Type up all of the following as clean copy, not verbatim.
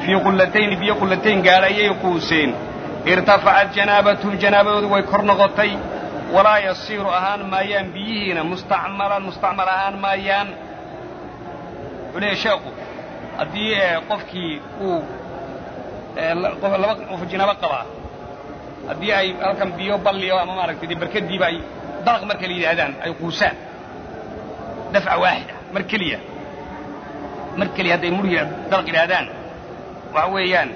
في قلتين بيو قلتين قال أي قوسين ارتفعت جنابتهم جنابه ويكرنغطي ولا يصير أهان مايان بيهنا مستعمل أهان مايان وليه شاقو أدي قفكي قف الجنابة قبع أدي أي أركم بيو بلي وما مارك دي بركد دي باي ضغط مركلي هذان أي قوسان دفعة واحدة مركلية هذا مريا ضغط هذان وعويان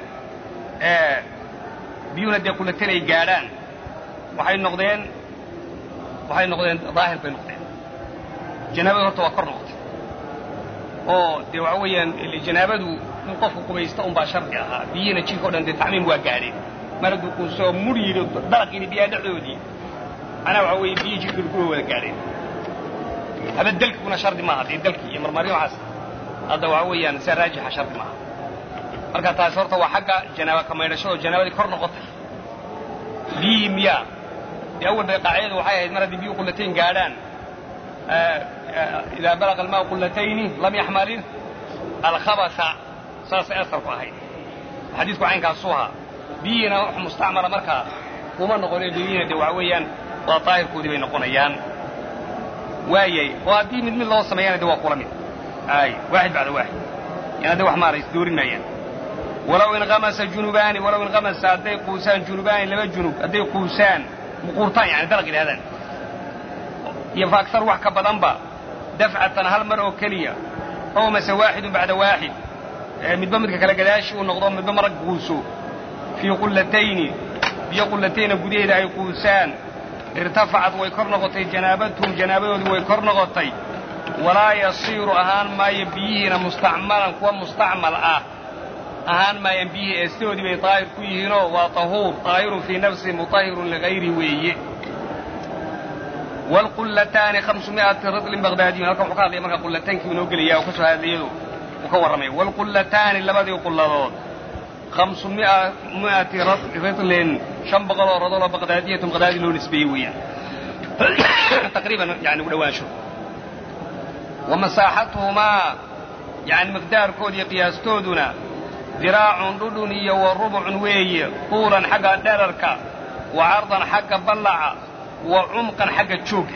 بيونا دي قلتين أي قاران وحي النقدين ظاهر في النقطين جنابه توقر نقطة دي وعويا اللي جنابه نقف قبيستا باشرتها بينا تشيكو دان دي تعميم واقارين مردو كنسو مريد درقيني بيها دعودي انا وعوي بيجي كلكو واقارين هذا الدلك كنا شرط معها دي الدلك يمر مريم عسل هذا وعويا سراجح شرط معها marka taas horta waa xagga janaaba kameedhashada janaabadii kor noqotay biimiya awal qaacida waxay ahayd maradii biyo qulateen gaadhaan ila balaq almaa qulatayn lam yahmal al-khabatha saas asar ku ahayd xadiisku caynkaas suha biyina wax mustacmala marka kuma noqonay biyina de waxweeyaan waa taahirkoodii bay noqonayaan waayay waadii mid loo sameeyay de waa kulamid ay واحد بعد واحد يعني ده wax ma rays doorinayaan ولو انغمس جنوبان ولو انغمس أدي قوسان جنوبان لما جنوب أدي قوسان مقورتان يعني درجة هذا ينفع أكثر وحكة بلنبا دفعة هل مرة كلية أو مس واحد بعد واحد من بمرك كلا قداش ونقضون من بمرك قوسو في قلتين قديد أي قوسان ارتفعت ويكرنغطي جنابتهم ويكرنغطي ولا يصير أهان ما يبيهنا مستعملا ومستعمل أهان ما ينبيه استودي بي طائر كيهنو وطهور طائر في نفسه مطهر لغيره ويه والقلتان 500 رطل بغدادي هلكم حقا لي marka قلتان كي نو غليا وكسو هاديو وكا ورمي والقلتان لبدي قلادود 500 رطل شنبقل رطل بغداديه بغدادي لو نسبيه ويا تقريبا يعني ودواشو ومساحتهما يعني مقدار كود قياستودنا ذراع ددني وربع وي طولا حق دررك وعرضا حق بلع وعمقا حق تشوك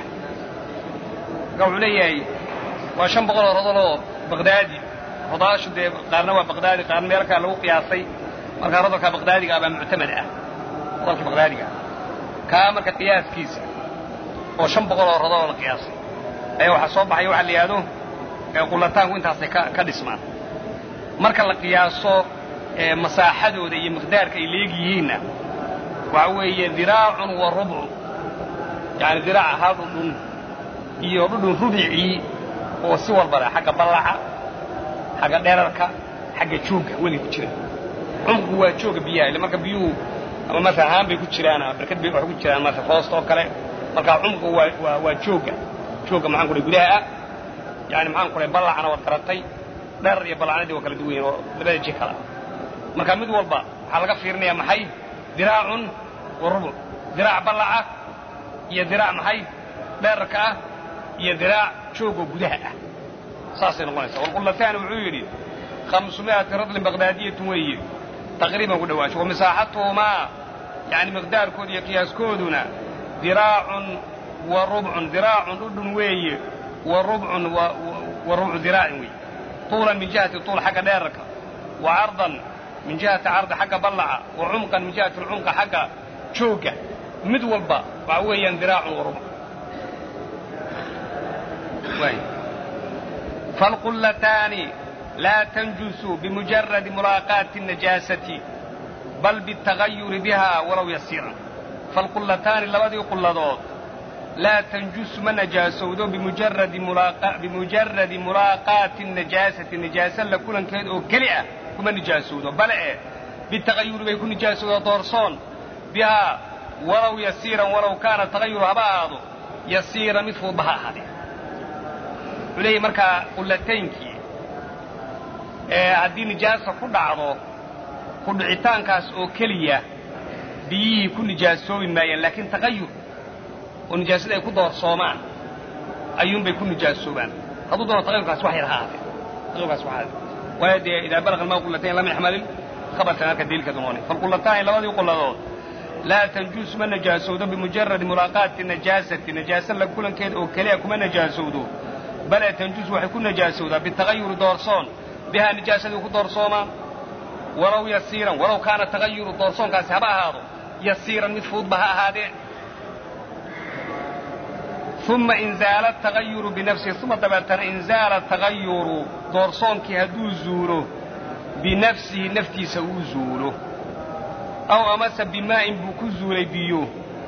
قولي وشن بقول رضلو بغدادي رضاش دي قارنوا بغدادي قارن ميركا لو قياسي marka radalka baqdaadiga aba mu'tamad ah radalka baqdaadiga ka marka qiyaaskiisa oo 500 oo radal la qiyaasay ay waxa soo baxay waxa la yiraahdo qulataanku intaas ka dhismaan marka la qiyaaso masaaxadooda iyo miqdaarka ay leeyihiin waxa weeye dhiraa'un wa rub'u yani dhiraa'a hadun iyo dhudun rubici oo si walba xagga ballaca xagga dheerarka xagga jooga wali ku jira umku waa jooga biyaha marka biyuhu ama masahaan bay ku jiraan barkad bay wax ku jiraan marka hoosto kale marka umku waa jooga maxaan ku gudaha yani maxaan ku ballacana wad karatay dheer iyo ballacnadii waa kala duwan oo labada jid kala marka mid walba waxa laga fiirinayaa maxay diraa'un wa rubu diraac ballaca iyo diraac maxay dheerka iyo diraac joogo gudaha saasay noqonaysaa walqulataan wuxuu yiri 500 رطل بغدادية وي تقريبا كل واش ومساحتهما يعني مقدار كود قياس كودنا ذراع وربع ذراع ددن وي وربع ذراع وي طولا من جهة طول حق ديرك وعرضا من جهة عرض حق بلعة وعمقا من جهة العمق حق شوكة مدولبا وعويا ذراع وربع فالقلتان لا تنجس بمجرد ملاقاة النجاسة بل بالتغير بها ولو يسيرا فالقلتان لبدي قلدود لا تنجس من نجاسة بمجرد ملاقاة النجاسة لكل كيد أو كلئة كما نجاسة بل بالتغير بيكون نجاسة دورسون بها ولو يسيرا ولو كان تغيرها بعض يسيرا مثل بها هذه وليه مركا قلتين haddii nijaasa ku dhacdo ku dhicitaankaas oo keliya biyihii ku nijaasoobi maayaan laakiin taqayur oo nijaasada ay ku doorsoomaan ayuunbay ku nijaasoobaan hadduu doono taqayurkaas wax yar ha ahaatee waayo dee idaa balaqa almaa qullatayn lam yaxmal خبرتنا كدليل كدموني فالقلتان لبدي قلدود لا تنجس من نجاسود بمجرد ملاقاة النجاسة لكل كيد أو كليكم نجاسود بل تنجس وحيكون نجاسود بالتغير دورسون بها نجاسة وكو دورسوما ولو يسيرا ولو كان التغير دورسون كاسحبا هذا يسيرا متفوض بها هذه ثم إنزال التغير بنفسه ثم دبتنا إنزال التغير دورسون كي هدو زوره بنفسه نفتي سو زوره أو أمس بماء بكو زوري بيو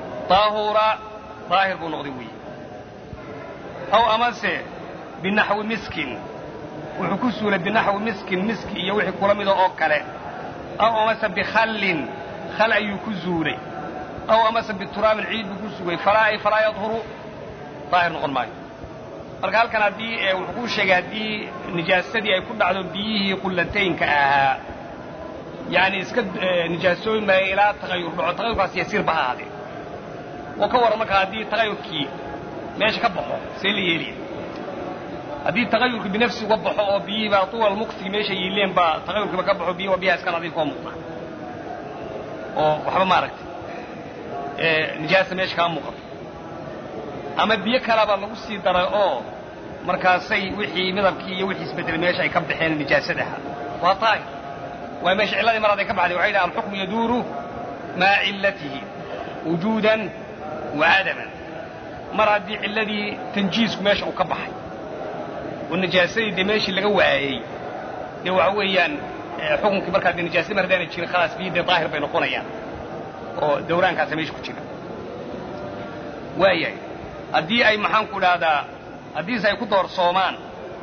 طاهر بنغضوي أو أمس بنحو مسكين وحكو زوري بنحو مسك يوحي كرمي دو أوكالي أو أمس بخل يكو زوري أو أمس بالتراب العيد بكو زوري فلا يظهر طاهر نقول ماي marka halkan hadii wuxuu sheegay hadii nijaasadii ay ku dhacdo biyihii qullataynka ah yani iska nijaasooyin ma ila tagayur dhaco tagayurkaas yasiir bahaade oo ka waran marka hadii tagayurkii meesha ka baxo see la yeeliyo hadii tagayurku binafsi uga baxo oo biyihii baa tuwal muqti meesha yeeleen baa tagayurku ka baxo biyo biyaha iska nadiif oo muuqda oo waxba ma aragtay nijaasa meesha ka muuqato ama biyo kala ba lagu sii daray oo markaasay wixii midabkii iyo wixii isbedel meesha ay ka baxeen nijaasadaha waa taay waa meesha cilladii marada ka baxday waxay dhahaan xukmu yaduru ma illatihi wujudan wa adaman maradi cilladii tanjiisku meesha uu ka baxay oo nijaasadii meeshii laga waayay de waxa weeyaan xukunkii marka nijaasadii maradaana jirin khalaas biyada daahir bay noqonayaan oo dawraankaas meesha ku jira waayay haddii ay maxaan ku dhahdaa haddiise ay ku doorsoomaan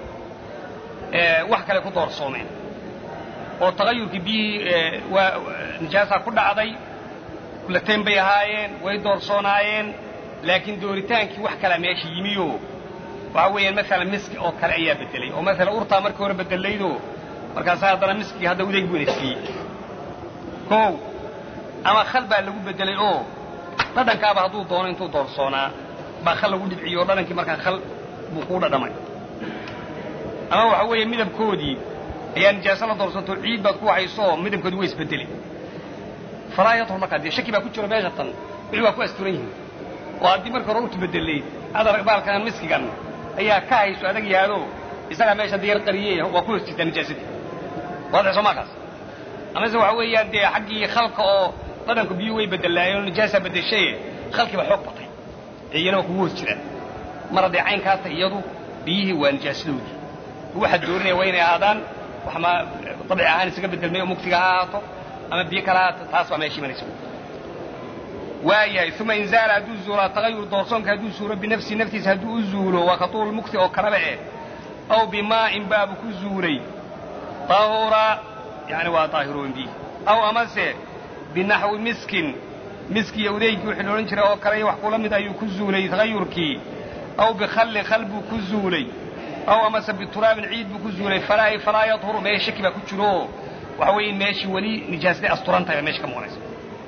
wax kale ku doorsoomeen oo tagayurkii biyihii waa nijaasaa ku dhacday kullateen bay ahaayeen way doorsoonaayeen laakiin dooritaankii wax kalaa meesha yimiyo waxa weeyaan maalan miski oo kale ayaa bedelay oo maalan urtaa markii hore bedelaydo markaasaa haddana miskii hadda udayg buu inasiiyey kow ama khal baa lagu bedelay oo dhadhankaaba hadduu doono intuu doorsoonaa baa khal lagu dhibciyo dhanankii markaa khal buu ku dhadhamay ama waxa weeye midabkoodii ayaa nijaasa la doorsanto ciid baad ku hayso midabkoodii way isbedelay falaa yadhur markaa dee shaki baa ku jiro meesha tan wixii waa ku asturan yihiin oo haddii marka hore urtu bedelay adar baalkan miskigan ayaa ka hayso adag yaado isagaa meesha diyaar qariyey waa ku hosjirtaa nijaasadii waadax soo maakaas amase waxa weeyaan dee xaggii khalka oo dhadhanku biyu way bedelaayeen nijaasa bedeshay khalkiiba xoog batay iyana kugu hoos jiraan mar haddii caynkaata iyadu biyihii waa nijaasadoodii waxa doorinaya waa inay ahaadaan wax ma dabiici ahaan isaga bedelmay oo mugtiga ha ahaato ama biyo kala ahaato taas baa meesha imanaysa waayahay uma inzaala hadduu zuulo tagayur doorsoonka hadduu suuro binafsi naftiisa hadduu u zuulo waa katuul mugti oo kalaba aw bimaa'in baabu ku zuulay tahura yani waa daahiroon bihi aw amase binaxwi miskin miski iyo udeygii wixii loodhan jiray oo kale wax kula mid ayuu ku zuulay tagayurkii aw bikhallin khal buu ku zuulay aw amase bituraabin ciid buu ku zuulay falaa yadhuru meesha shaki baa ku jiro waxa weeye meeshii weli nijaasadii asturan tahay meesha ka muuqanaysa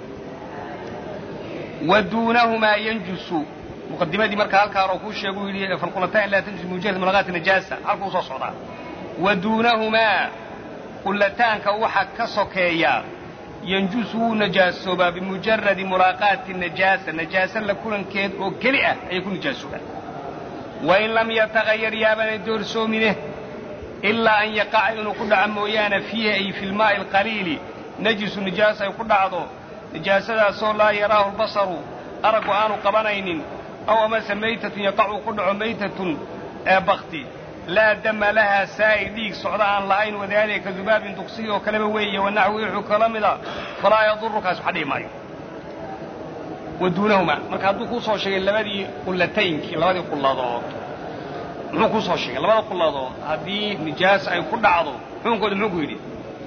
waduunahumaa yanjusu muqadimadii marka halkaa hore kuu sheegu yidhi falqulataan laa tanjusu bimujarad mulaqaati najaasa halkuu soo socdaa waduunahumaa qullataanka waxa ka sokeeya ينجس نجاسوبا بمجرد ملاقاة النجاسة نجاسة لكل كيد أو كلئة يكون نجاسوبا وإن لم يتغير يابن الدور سومنه إلا أن يقع إنه قد عمويانا فيه أي في الماء القليل نجس نجاسة يقول عضو نجاسة صور لا يراه البصر أرق آن قبنين أو أمس ميتة يقع قدع ميتة بغتي لا دم لها سائل ديك صعدان لعين وذلك ذباب تقصيه وكلموية والنحويح كلامدا فلا يضرك سبحانه ماي ودونهما marka haduu ku soo sheegay labadii qullataynki labadii qulladood muxuu ku soo sheegay labada qulladood hadii nijaas ay ku dhacdo xukunkooda muxuu yiri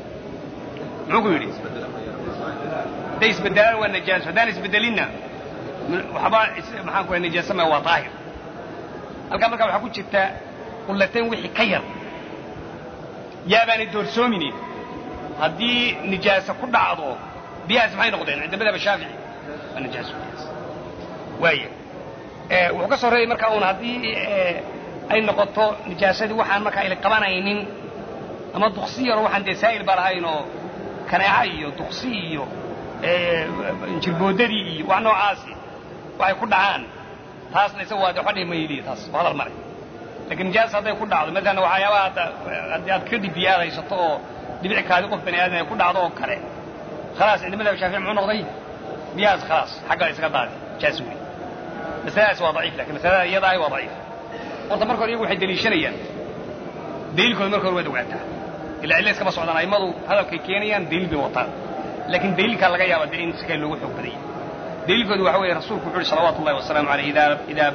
days badal wa nijaas hadaan isbedelina waxba maxaan ku nijaasa ma waa daahir halka marka waxa ku jirta qullatayn wixii ka yar yaabaan doorsoomin hadii nijaasa ku dhacdo biyaas maxay noqdeen inta madhab shaafici nijaas waaye wuxuu ka soo reeyay marka uu hadii ay noqoto nijaasadii waxaan marka ay qabanaynin ama duqsiyar waxaan deesaayil barahayn oo kaneeca iyo duqsi iyo jirboodadii iyo wax noocaasi waxay ku dhacaan taasna isaga waa waxa dhimaydi taas hadal maray laakiin nijaas hadday ku dhacdo midna waxyaabaha aad ka dibiyaadaysato oo dhibic kaadi qof bani aadam ay ku dhacdo oo kale خلاص عندما الشافعي معه نقضي بياز خلاص حقه يسقط ضادي جاسوي مسألة هو ضعيف لكن مسألة يضعي وضعيف قلت مركز يقول حد دليشنيا دليل كل مركز ويد وقتها اللي عليه كما صعدنا يمضوا هذا كيكينيا دليل بوطن لكن دليل كان لقيا ودليل سكين له وحب بدي دليل كذا وحوي رسول كل صلوات الله والسلام عليه إذا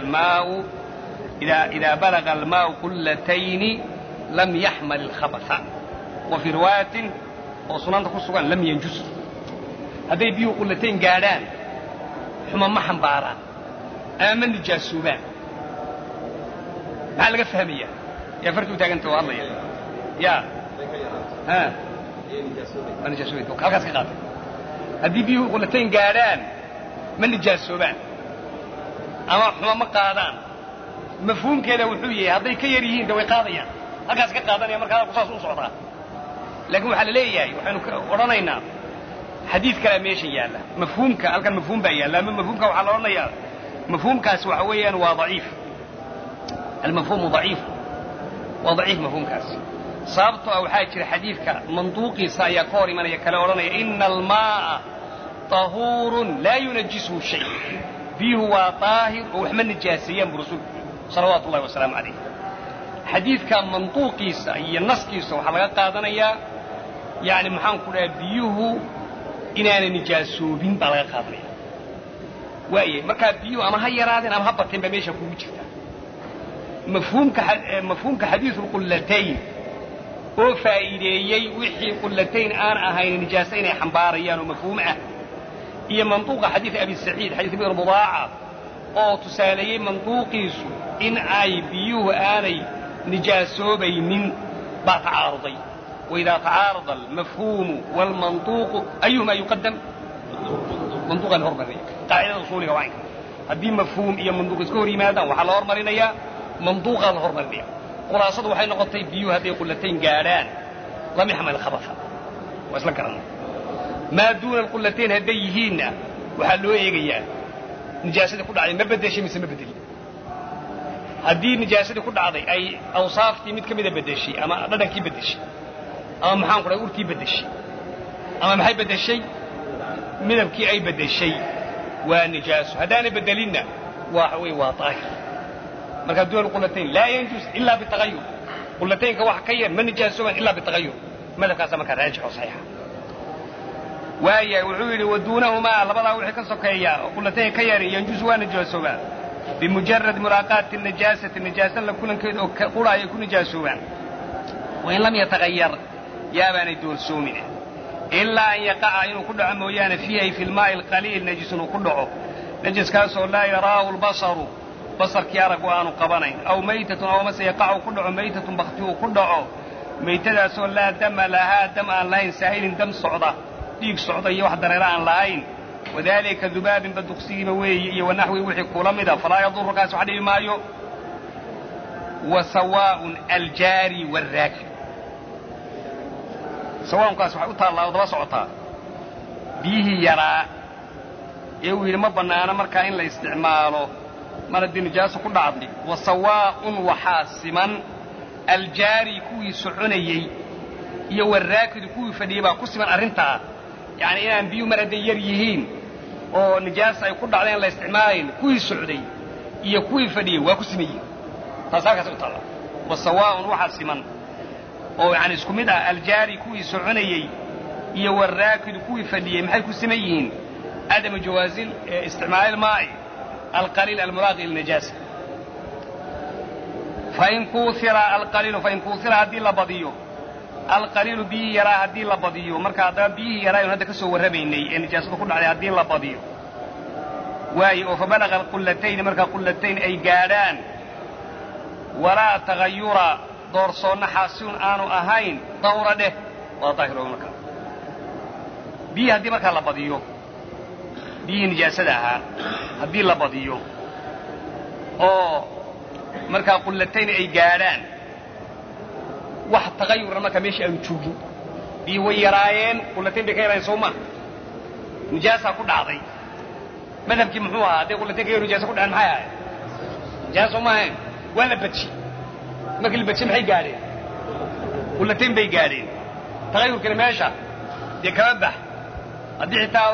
بلغ الماء قلتين لم يحمل الخبث وفي رواية وصنان تقصوا لم ينجس هذي بيو قلتين قادان حما ما حنباران آمن الجاسوبان معلقة فهمية يا فرتو تاقنتوا الله يا ها من الجاسوبين وكالك اسكي هذي بيو قلتين قادان من الجاسوبان أما حما ما قادان مفهوم كذا وحوية هذي كيريين دوي قاضيان هكذا اسكي قادان يا مركز قصاص وصعطان لكن وحنا ليه وحنا ورانينا حديث كلام ايش يالا مفهومك هل كان مفهوم بيا لا من مفهومك وحنا ورانيا مفهومك سوحويا وضعيف المفهوم ضعيف وضعيف مفهومك صابت او حاجه حديثك منطوقي سيقوري من يكلا ورانيا ان الماء طهور لا ينجسه شيء فيه هو طاهر وحمل نجاسيا برسول صلوات الله وسلامه عليه حديث كان منطوقيسا هي النسكيسا waxa laga qaadanaya yaani maxaan ku dhahay biyuhu inaanay nijaasoobin baa laga qaadanaya waaye marka biyuhu ama ha yaraadeen ama ha bateen ba meesha ku jirta mafhuumka xadiithul qullatayn oo faa'iideeyay wixii qullatayn aan ahayn nijaasa inay xambaarayaan oo mafhuum ah iyo mantuuqa xadiith abi saciid xadiith ibn mudaaca oo tusaaleeyay mantuuqiisu in ay biyuhu aanay نجاسوبين تعارضي وإذا تعارض المفهوم والمنطوق أيهما يقدم منطوق الهرمرية قاعدة أصولية وعين هذه مفهوم إيا منطوق سكوري ماذا وحال الهرمرية منطوق الهرمرية خلاصة وحين نقطي بيو هذه قلتين قاران لم يحمل الخبثة واسلا كرنا ما دون القلتين هديهين وحلوا إيجيا نجاسة كل عين ما بدأ شيء مثل ما بدل haddii nijaasada ku dhacday ay awsaaftii mid kamida bedeshay ama dhadhankii bedeshay ama maxaan ku dhahay urtii bedeshay ama maxay bedeshay midabkii ay bedeshay waa nijaaso haddaanay bedelinna waa taahir marka duwan qulatayn laa yanjus illa bitaghayyur qulataynka wax ka yar ma nijaasoobaan illa bitaghayyur madhabkaasa markaa raajix oo saxiixa waaya wuxuu yidhi waduunahumaa labadaa wixii ka sokeeya oo qulatayn ka yar yanjus waa nijaasoobaan بمجرد مراقاة النجاسة لكل كيد قرأ يكون نجاسوان وإن لم يتغير يا بني دول سومنه إلا أن يقع إنه كل عمويان فيه في الماء القليل نجس كله نجس كاسو لا يراه البصر بصر كيارك وأنه قبنين أو ميتة أو مسا يقع كله ميتة بختيه كله ميتة سو لا دم لها دم أن لاين سائل دم صعدة ديك صعدة يوحد ريران لاين وذلك ذباب بدقسي بوي ونحوي وحي كولمدا فلا يضر كاس حدي مايو وسواء الجاري والراكب سواء كاس وحي الله ودبا سوتا بيه يرى يوي ما بنانا marka in la isticmaalo maradi nijaaso ku dhacday وسواء وحاسما الجاري kuwi soconayay iyo waraakid kuwi fadhiiba ku siman arinta يعني إن بيو مرد يريهين أو نجاسة يقول علينا لا استعمالين كوي سعودي هي كوي فدي وكسمية تصاقة سؤال والسواء روح السمن أو يعني سكمدة الجاري كوي سعودي هي والراكد كوي فدي محل كسميين عدم جواز استعمال الماء القليل المراغي للنجاسة فإن كوثر القليل فإن كوثر هذه لبضيه القليل به يرى هدي لا بديو marka hada bihi yaray hada ka soo warabaynay in nijaasada ku dhacday hadii la badiyo way oo fabalaga qullatayn marka qullatayn ay gaadhaan wala tagayura doorsoona xasun aanu ahayn dawrade waa taahiro marka bihi hadii marka la badiyo bihi nijaasada hadii la badiyo oo marka qullatayn ay gaadhaan wax tagayur marka meesha ay joogin biyihii way yaraayeen qullatain bay ka yaraayen soo ma nijaasaa ku dhacday madhabkii muxuu ahaa hadday qullatain ka yar nijaasa ku dhaceen maxay ahayd nijaasa soo maahayn waa la baji markii la bajiye maxay gaadheen qullatain bay gaadheen tagayurkana meesha dee kama bax haddii xitaa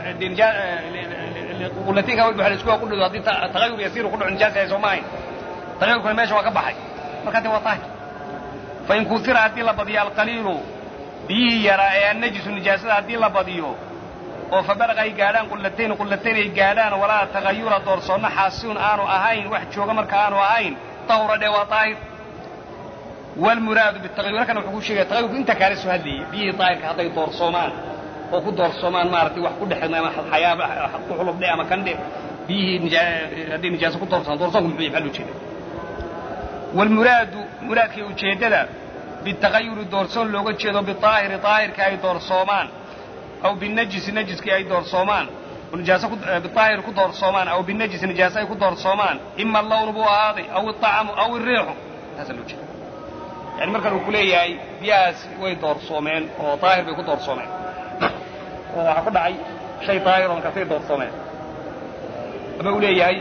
qullatinka walba waxa la isku qudhido haddii tagayur yasiiru ku dhaco nijaasa ay soo maahayn tagayurkana meesha waa ka baxay markaa dee waa taahir fain kuutira haddii la badiyo alqaliilu biyihii yaraa ee annajisu nijaasada haddii la badiyo oo fabalaqa ay gaadhaan qullatayn ay gaadhaan walaa tagayura doorsoonna xaasilun aanu ahayn wax jooga marka aanu ahayn tahura dhee waa taahir walmuraadu bitagayur halkana wuxuu ku sheegaya tagayurku inta kaale soo hadlayay biyihii daahirka hadday doorsoomaan oo ku doorsoomaan maaragtay wax ku dhexeedna ama xayaaba ku xulub dhe ama kandhe biyihii hadday nijaasa ku doorsomaan doorsoonku muxuu yahay maxaa loo jeeda walmuraadu muraadkii ujeeddada bitagayuri doorsoon looga jeedo biaahiri daahirka ay doorsoomaan aw binajisi najiskii ay doorsoomaan biaahir ku doorsoomaan aw binajisi nijaasa ay ku doorsoomaan ima allawnu buu ahaaday aw iطacamu aw iriixu taasaa loo jeeda yani markan uu ku leeyahay biyahaas way doorsoomeen oo daahir bay ku doorsoomeen oo waxaa ku dhacay shay daahir oo markaasay doorsoomeen ama uu leeyahay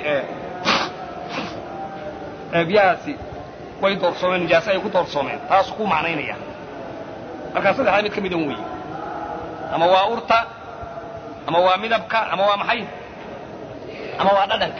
biyahaasi way doorsoomeen nijaasa ay ku doorsoomeen taasuu ku macnaynaya markaa saddexdaa mid ka midan weeye ama waa urta ama waa midabka ama waa maxay ama waa dhadhanka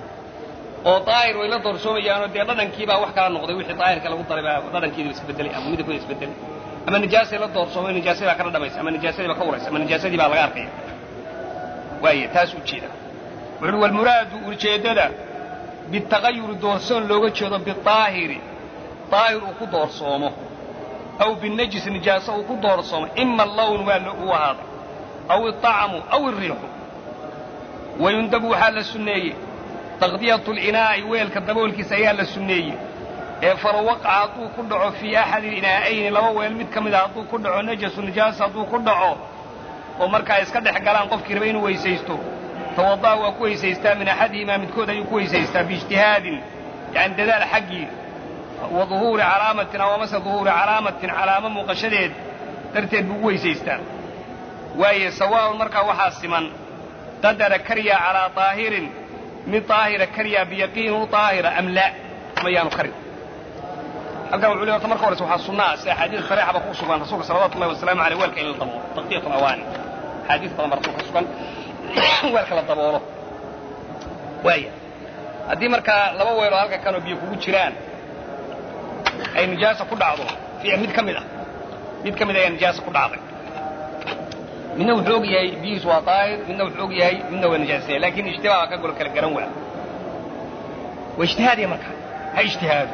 oo daahir way la doorsoomayaanoo dee dhadhankiibaa wax kala noqday wixii daahirka lagu daray baa dhadhankiidiba isbedelay ama midabkooda isbedelay ama nijaasay la doorsoomay nijaasadii baa kala dhamaysa ama nijaasadii baa ka uraysa ama nijaasadii baa laga arkaya waaye taas ujeeda wuxuui walmuraadu ujeeddada bitagayuri doorsoon looga jeedo biaahiri daahir uu ku doorsoomo aw binajisi nijaaso uu ku doorsoomo ima allawn waa uu ahaaday aw iطacamu aw iriixu wayundabu waxaa la sunneeyey taqdiyatu linaa'i weelka daboolkiisa ayaa la sunneeyey ee farawaqca hadduu ku dhaco fii axadi inaa'ayni laba weel mid ka mida hadduu ku dhaco najasu nijaasa hadduu ku dhaco oo markaa iska dhex galaan qofkii raba inuu weysaysto tawada'a waa ku weysaystaa min axadihimaa midkood ayuu ku weysaystaa biijtihaadin yani dadaal xaggii wa duhuuri calaamatin aw amase duhuuri calaamatin calaamo muuqashadeed darteed buu ugu weysaystaa waaye sawaa'un markaa waxaa siman qadara karya calaa daahirin mid daahira karyaa biyaqiinu daahira am laa mayaanu karin halkan wuxuu le horta marka horeyse waxaa sunnaa si axaadiis sareexaba ku sugan rasuulka salawatu ullahi wasalaamu aleyh weelka in la daboolo taqdiyat alawaani axaadiis badan baa rasuulka sugan weelka la daboolo waaya haddii markaa laba weeloo halka kanoo biyo kugu jiraan ay nijaasa ku dhacdo mid ka mid ayaa nijaasa ku dhacday midna wuxuu og yahay biyihiisu waa daahir midna wuxuu og yahay midna waa nijaasaya laakiin ijtibaa baa ka golo kala garan waa waa ijtihaadiya markaa ha ijtihaado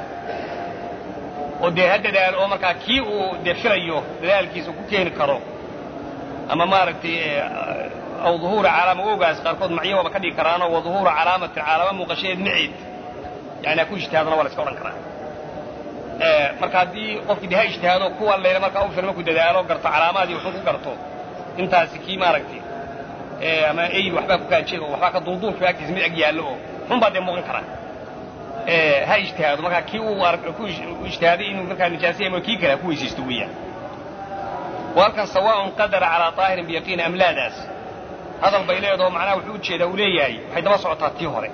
oo dee ha dadaalo oo markaa kii uu dee filayo dadaalkiisa ku keeni karo ama maaragtay aw duhuura calaama ogaas qaarkood macyo waaba ka dhigi karaanoo wa duhuura calaamatin calaamo muuqashadeed maceed yani ha ku ijtihaadona waa la iska odhan karaa marka haddii qofkii de ha ijtihaado kuwa layla markaa u filan markuu dadaalo garto calaamaadii wuxuu ku garto intaasi kii maaragtay ama eyl waxbaa ku kaajay oo waxbaa ka duulduulka agtiisa mid ag yaallo oo xun baa dee muuqan karaa ha ijtihaado markaa kii ku ijtihaaday inuu markaa nijaasaya ama kii kale ha ku weysaysto weeyaan halkan sawaaءun qadara calaa طaahirin biyaqiini amlaadaas hadal bay leedaho macnaha wuxuu ujeedaa uu leeyahay waxay daba socotaa tii hore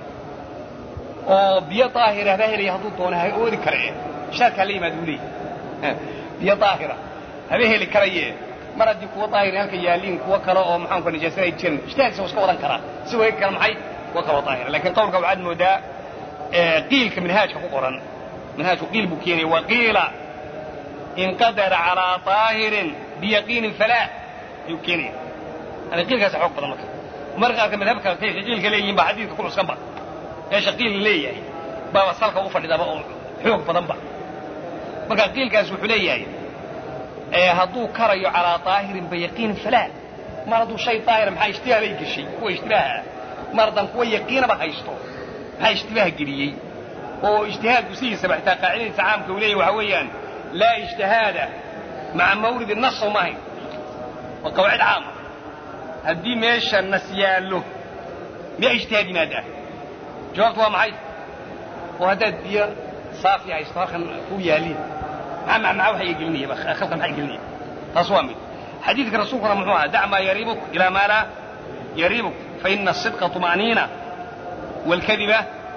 oo biyo daahira haba helaya hadduu doono ha oodi kare shaarkaa la yimaada uu leeyahay biyo daahira haba heli karaye mar haddii kuwa daahiri halka yaaliin kuwo kale oo maxaanku nijaasada ay jiran ijtihaadkiisa iska wadan karaa si way kale maxay kuwa kaloo daahira laakiin qawlka waxaad moodaa qiilka minhaajka ku qoran minhaajku qiil buu keenaya waqiila in qadara calaa طaahirin biyaqiinin falaa ayuu keenaya yani qiilkaasa xoog badan marka marka qaarka madhabka kay qiilka leeyihin baa xadiidka ku cuskanba meesha qiil leeyahay baaba salka u fadhidaaba oo xoog badanba marka qiilkaas wuxuu leeyahay hadduu karayo calaa طaahirin biyaqiinin falaa mar hadduu shay daahira maxaa ijtibaah bay geshay kuwa ijtibaaha mar haddaan kuwa yaqiinaba haysto maxaa ijtibaah geliyey oo ijtihaadku sidiisaba xitaa qaacidadiisa caamka uu leeyahy waxa weeyaan laa ijtihaada maca mawridi nas oo maahayn waa qawaacid caama haddii meesha nas yaallo miyaa ijtihaad yimaadaa jawaabtu waa maxay oo haddaad biyo saafi haysto halkan kuu yaaliin maxaa waxay gelinaya khalkan maxay gelinaya تصوامي حديثك رسولك محوها دع ما يريبك إلى ما لا يريبك فإن الصدق طمأنينة والكذبة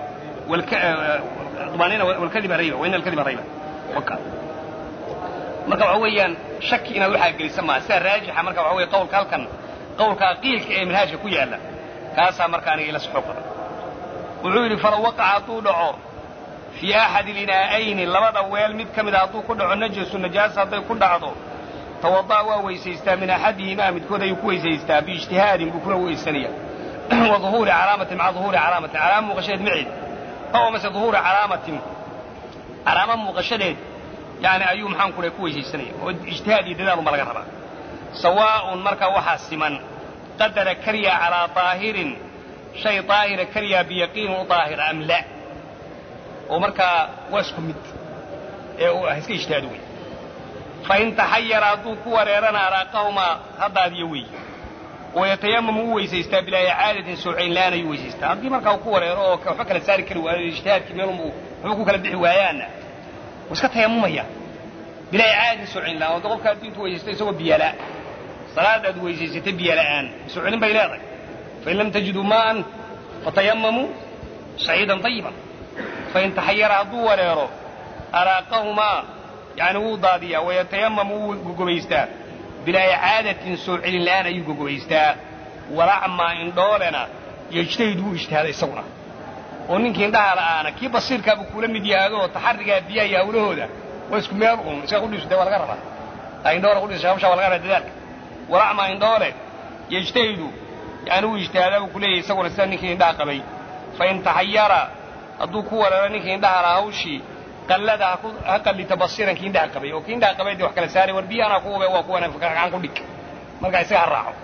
طمأنينة والكذبة ريبة وإن الكذبة ريبة وكا marka waxa weeyaan shaki inaad waxa gelisan ma sida raajixa marka waxa weey qowlka halkan qowlka qiilka ee manhajka ku yaala kaasa marka aniga ila saxoqada wuxuu yiri fara waqa'a tuudaco fi ahad al-ina'ayn labada weel mid kamid ah ku dhaco najaas haday ku dhacdo tawadda waa weysaystaa min ahadihima midkood ay ku weysaystaa bi ijtihaadin bu kula weysaniya wa dhuhur alaamati ma'a dhuhur alaamati alaam muqashad micid aw mase dhuhur alaamatin alaama muqashadeed يعني أيوم محن كله كويس السنة واجتهادي دلالة ما لقى ربا سواء مركا وحاسما قدر كريا على طاهر شيء طاهر كريا بيقين طاهر أم لا ومركا واسكم مت هسكي اجتهادوي فإن تحير أدوك وريرنا راقهما هذا ديوي ويتيمم ويسيستا بلا إعادة سوعين لا يويسيستا هذه مركا وكور يرو كفكر سارك الاجتهاد كميلهم حقوق البيع ويانا وسكت يممية بلا إعادة سوعين لا وضغط كاتين تويسيستا يسوى بيالا صلاة ويسيستا بيالان سوعين بيلاغي فإن لم تجدوا ماء فتيمموا سعيدا طيبا فإن تحير أدو وريرو أراقهما يعني وضادية ويتيمموا قبيستا بلا إعادة سوعين لا يقبيستا ولا عما إن دولنا يجتهدوا اجتهاد يسونا ونين كين دهر أنا كي بصير كابكولا مديادو تحرك بيا يا ولهودا واسكم يابقون سيقولوا سيدا ولا غرفة إن دولة قولوا سيامشا ولا غرفة ذلك ولا عما إن دولة يجتهدوا يعني هو اجتهادوا كله يسونا سنين كين دهر قبي فإن تحير أدوك ولا نين كين دهر هاوشي قلد هكذا لتبصيرا كين دهر قبي وكين دهر قبي دي وحكا لساري وربي أنا أقوى أنا فكرك عنكم بك مرقع يسيها الراحو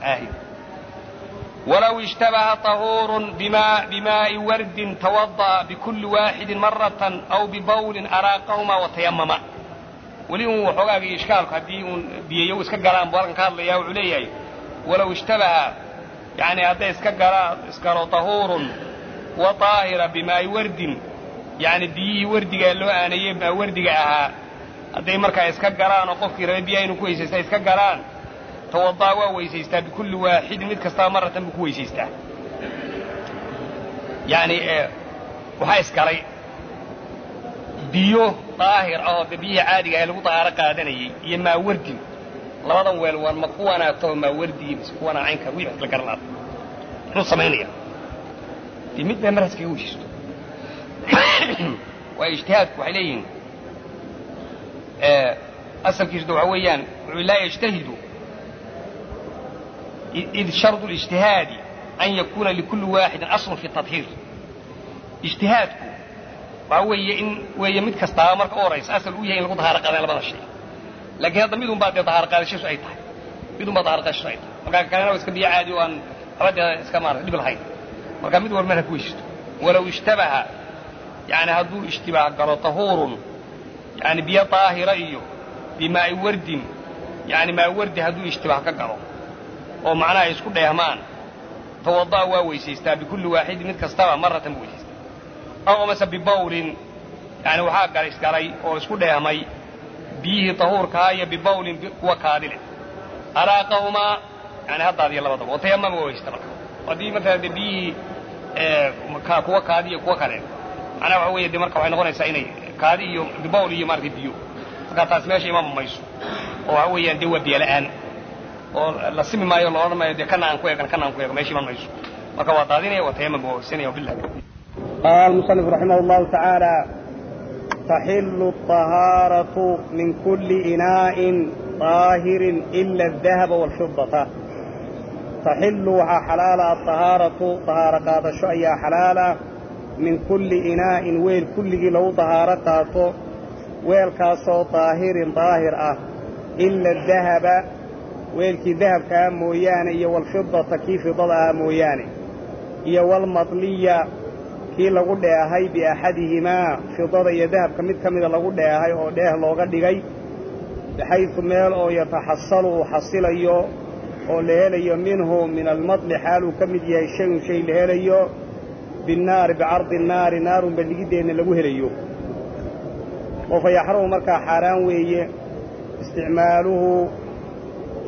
ولو اشتبه طهور بماء ورد توضأ بكل واحد مرة أو ببول أراقهما وتيمما وليه حقاقي إشكالك هدي بييو اسكقران بوالكن كارل ياو عليي ولو اشتبه يعني هذا اسكقران طهور وطاهر بماء ورد يعني بيي ورد قال له أنا يبقى ورد قاها هذا مركا اسكقران وقفك ربيا إنو كويس اسكقران توضأ ويسيستا بكل واحد متكستا مرة بكويسيستا يعني وحايس كري بيو طاهر أو بيو عادي قال له طاهر قادني يما وردي لبدا ويل والمقوانا تو ما وردي بس كوانا عينك ويح لقرنات نص مينيا في مد مرس كيوشيستو واجتهاد وحليين أصل كيش دعويان لا يجتهدوا إذ شرط الاجتهاد أن يكون لكل واحد أصل في التطهير اجتهادكم وهي متكستا مرك أوريس أصل وهي إن طهارة قادة لبدا الشيء لكن هذا ميدون بعد طهارة قادة شيء أي طهر ميدون بعد طهارة قادة شيء مركا كان أنا وإسكبيا عادي وأن أرد إسكامار لبل هاي مركا ميدون ورمانك ويشت ولو اشتبه يعني هذو اشتباه قالوا طهور يعني بيا طاهر أيو بماء ورد يعني ما ورد هذو اشتباه قالوا ومعناه يسكت يهمان توضأ ويسيستا بكل واحد من كستوى مرة ويسيستا أو مثلا ببول يعني وحاق على إسكاري أو يسكت يهمي بيه طهور كاية ببول وكادله أراقهما يعني هذا هذه الله وطبع وتيمم ويسيستا ودي مثلا بيه كوا كادية كوا كادله أنا وحوية دي مركب وحين غنى سايني كادية ببول يمارك بيو فقط اسماش إمام ميسو وحوية دي وبيا الآن la simi maayo la oran maayo de kana aan ku eegan meeshii man mayso marka waa daadinay waa tayamum oo sinay billaah قال المصنف رحمه الله تعالى تحل الطهارة من كل إناء طاهر إلا الذهب والفضة تحلها حلال الطهارة طهارة هذا الشيء حلال من كل إناء ويل كل لو طهارته ويل كاسو طاهر إلا الذهب ويلكي ذهب كان موياني والفضة كيف ضلها موياني هي والمطلية كي لغو دهي بأحدهما فضة يذهب كمد لغو دهي أو ده لغو دهي بحيث ميل أو يتحصل وحصل أو لهلي منه من المطل حاله كمد شيء لهلي بالنار بعرض النار نار بالجدين لغو هليو وفيحرم مركا حرام وي استعماله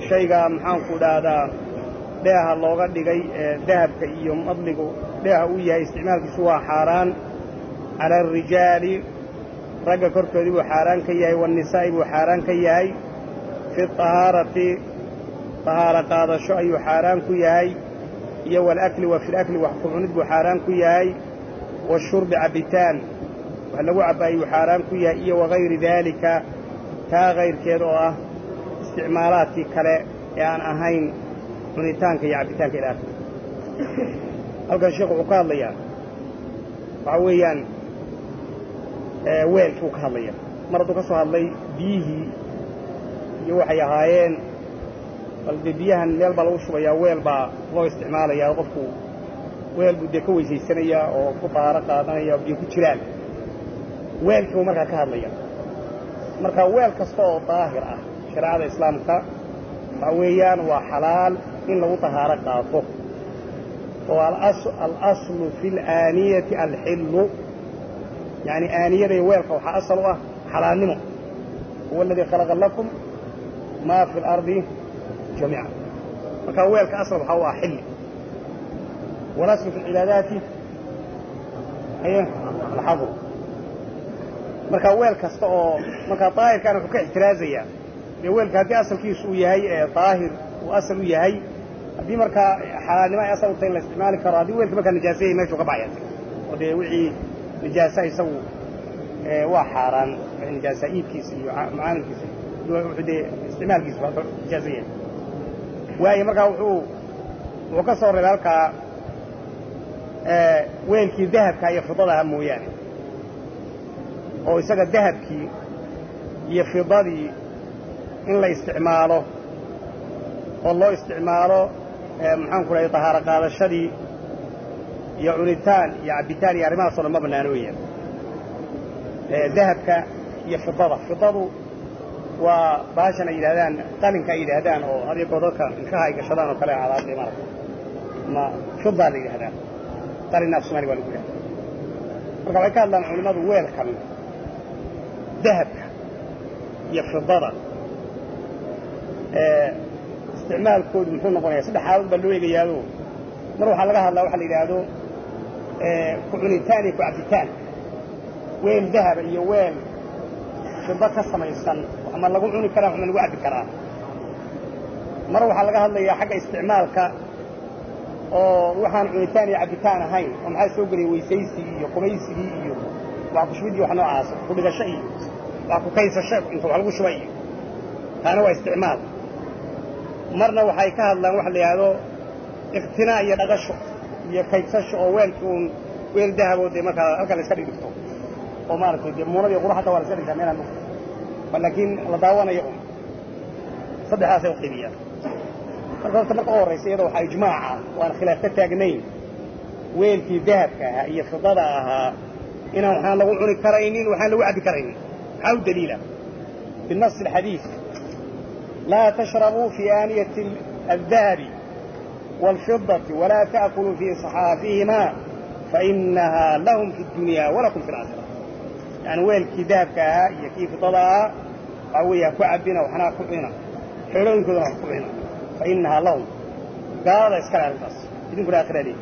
shayga maxaanku dhahdaa dheeha looga dhigay dahabka iyo madligu dheeha uu yahay isticmaalkiisu waa xaaraan cala alrijaali ragga korkoodii buu xaaraan ka yahay waannisaa'i buu xaaraan ka yahay fi ahaarati tahaaro qaadasho ayuu xaaraan ku yahay iyo walakli wa filakli wax ku cunid buu xaaraan ku yahay washurbi cabbitaan wax lagu cabba ayuu xaaraan ku yahay iyo wagayri daalika taa kayrkeed oo ah isticmaalaadkii kale ee aan ahayn cunitaanka iyo cabbitaanka ila akhiri halkan sheekhu wuxuu ka hadlayaa waxaa weeyaan weelkii uu ka hadlaya mar hadduu ka soo hadlay biyihii iyo waxay ahaayeen bal dee biyahan meel baa lagu shubayaa weel baa loo isticmaalayaa qofku weel buu dee ka weysaysanayaa oo ku tahaaro qaadanaya oo biyo ku jiraan weelkii buu markaa ka hadlaya marka weel kasta oo daahir ah shareecada islaamka waxaa weeyaan waa xalaal in lagu tahaaro qaato oo alaslu fi alaaniyati alxillu yani aaniyada iyo weelka waxaa asal u ah xalaalnimo huwa aladii khalaqa lakum maa fi اlardi jamiica marka weelka asal waxaa u ah xilli walaslu fi cibaadaati alxadr marka weel kasta oo markaa daahirkaana wuxuu ka ixtiraazayaa dee weelka haddii asalkiisu uu yahay daahir uu asal u yahay haddii markaa xalaalnimo ay asal u tahay in la isticmaali karo haddii weelka markaa nijaasayay meeshuu ka baxaya oo dee wixii nijaasa isagu waa xaaraan nijaasa iibkiisa iyo macaamilkiisa wuxuu dee isticmaalkiisa waa nijaasaya waayo markaa wuxuu ka soo reebay halkaa weelkii dahabka iyo fidadaha mooyaane oo isaga dahabkii iyo fidadii in la isticmaalo oo loo isticmaalo maxaanku dhahay tahaaro qaadashadii iyo cunitaan iyo cabbitaan iyo arrimahaasoo dhan ma bannaano weeyaan dahabka iyo fidadu waa baashan ay yidhahdaan qalinka ay yidhaahdaan oo hadiyo goor dadka ilkaha ay gashadaan oo kale cadaadda maaragta ma fidaa la yidhahdaa qalina af somaali waa lagu yidhahda marka waxay ka hadlaan culimmadu weelkan dahabka iyo fidada isticmaalkoodu muxuu noqonayaa saddex xaaladood baa loo eegayaado mar waxaa laga hadlaa waxa la yidhaahdo ku cunitaan iyo ku cabbitaan weel dahaba iyo weel fido ka samaysan waxma lagu cuni karaa waxma lagu cabbi karaa mar waxaa laga hadlayaa xagga isticmaalka oo waxaan cunitaan iyo cabbitaan ahayn oo maxaa soo gelaya weysaysigii iyo qubaysigii iyo wax kushubid iyo wax noocaas ku dhigasho iyo wax ku kaysasho inta wax lagu shuba iyo taana waa isticmaal marna waxay ka hadlaan waxa la yidhaahdo iqtinaa iyo dhaqasho iyo kaydsasho oo weelkii uun weel dahaboo dee markaa halka la iska dhigto oo maaragtay dee muunadii qura xataa waa la iska dhigtaa meelaan laakiin la daawanayo un saddexdaasay u qaybiyaan marka horta marka u horraysa iyada waxaa ijmaaca waan khilaaf ka taagnayn weelkii dahabka ahaa iyo fidada ahaa inaan waxaan lagu cuni karaynin waxaan lagu cabbi karaynin maxaa u daliila binasi alxadiid laa tashrabuu fii aaniyati aldahabi wاlfidati walaa ta'kuluu fii saxaafihimaa fainahaa lahum fi اdunya walakum fi اlaakhira yani weelkii dahabka ahaa iyo kii fidada ahaa waxaa weeya ku cabbina waxnaa ku cuna xeelooyinkoodana wax ku cuna fainahaa lahum gaalada iskale arrintaas idinkuna aakhira leeyi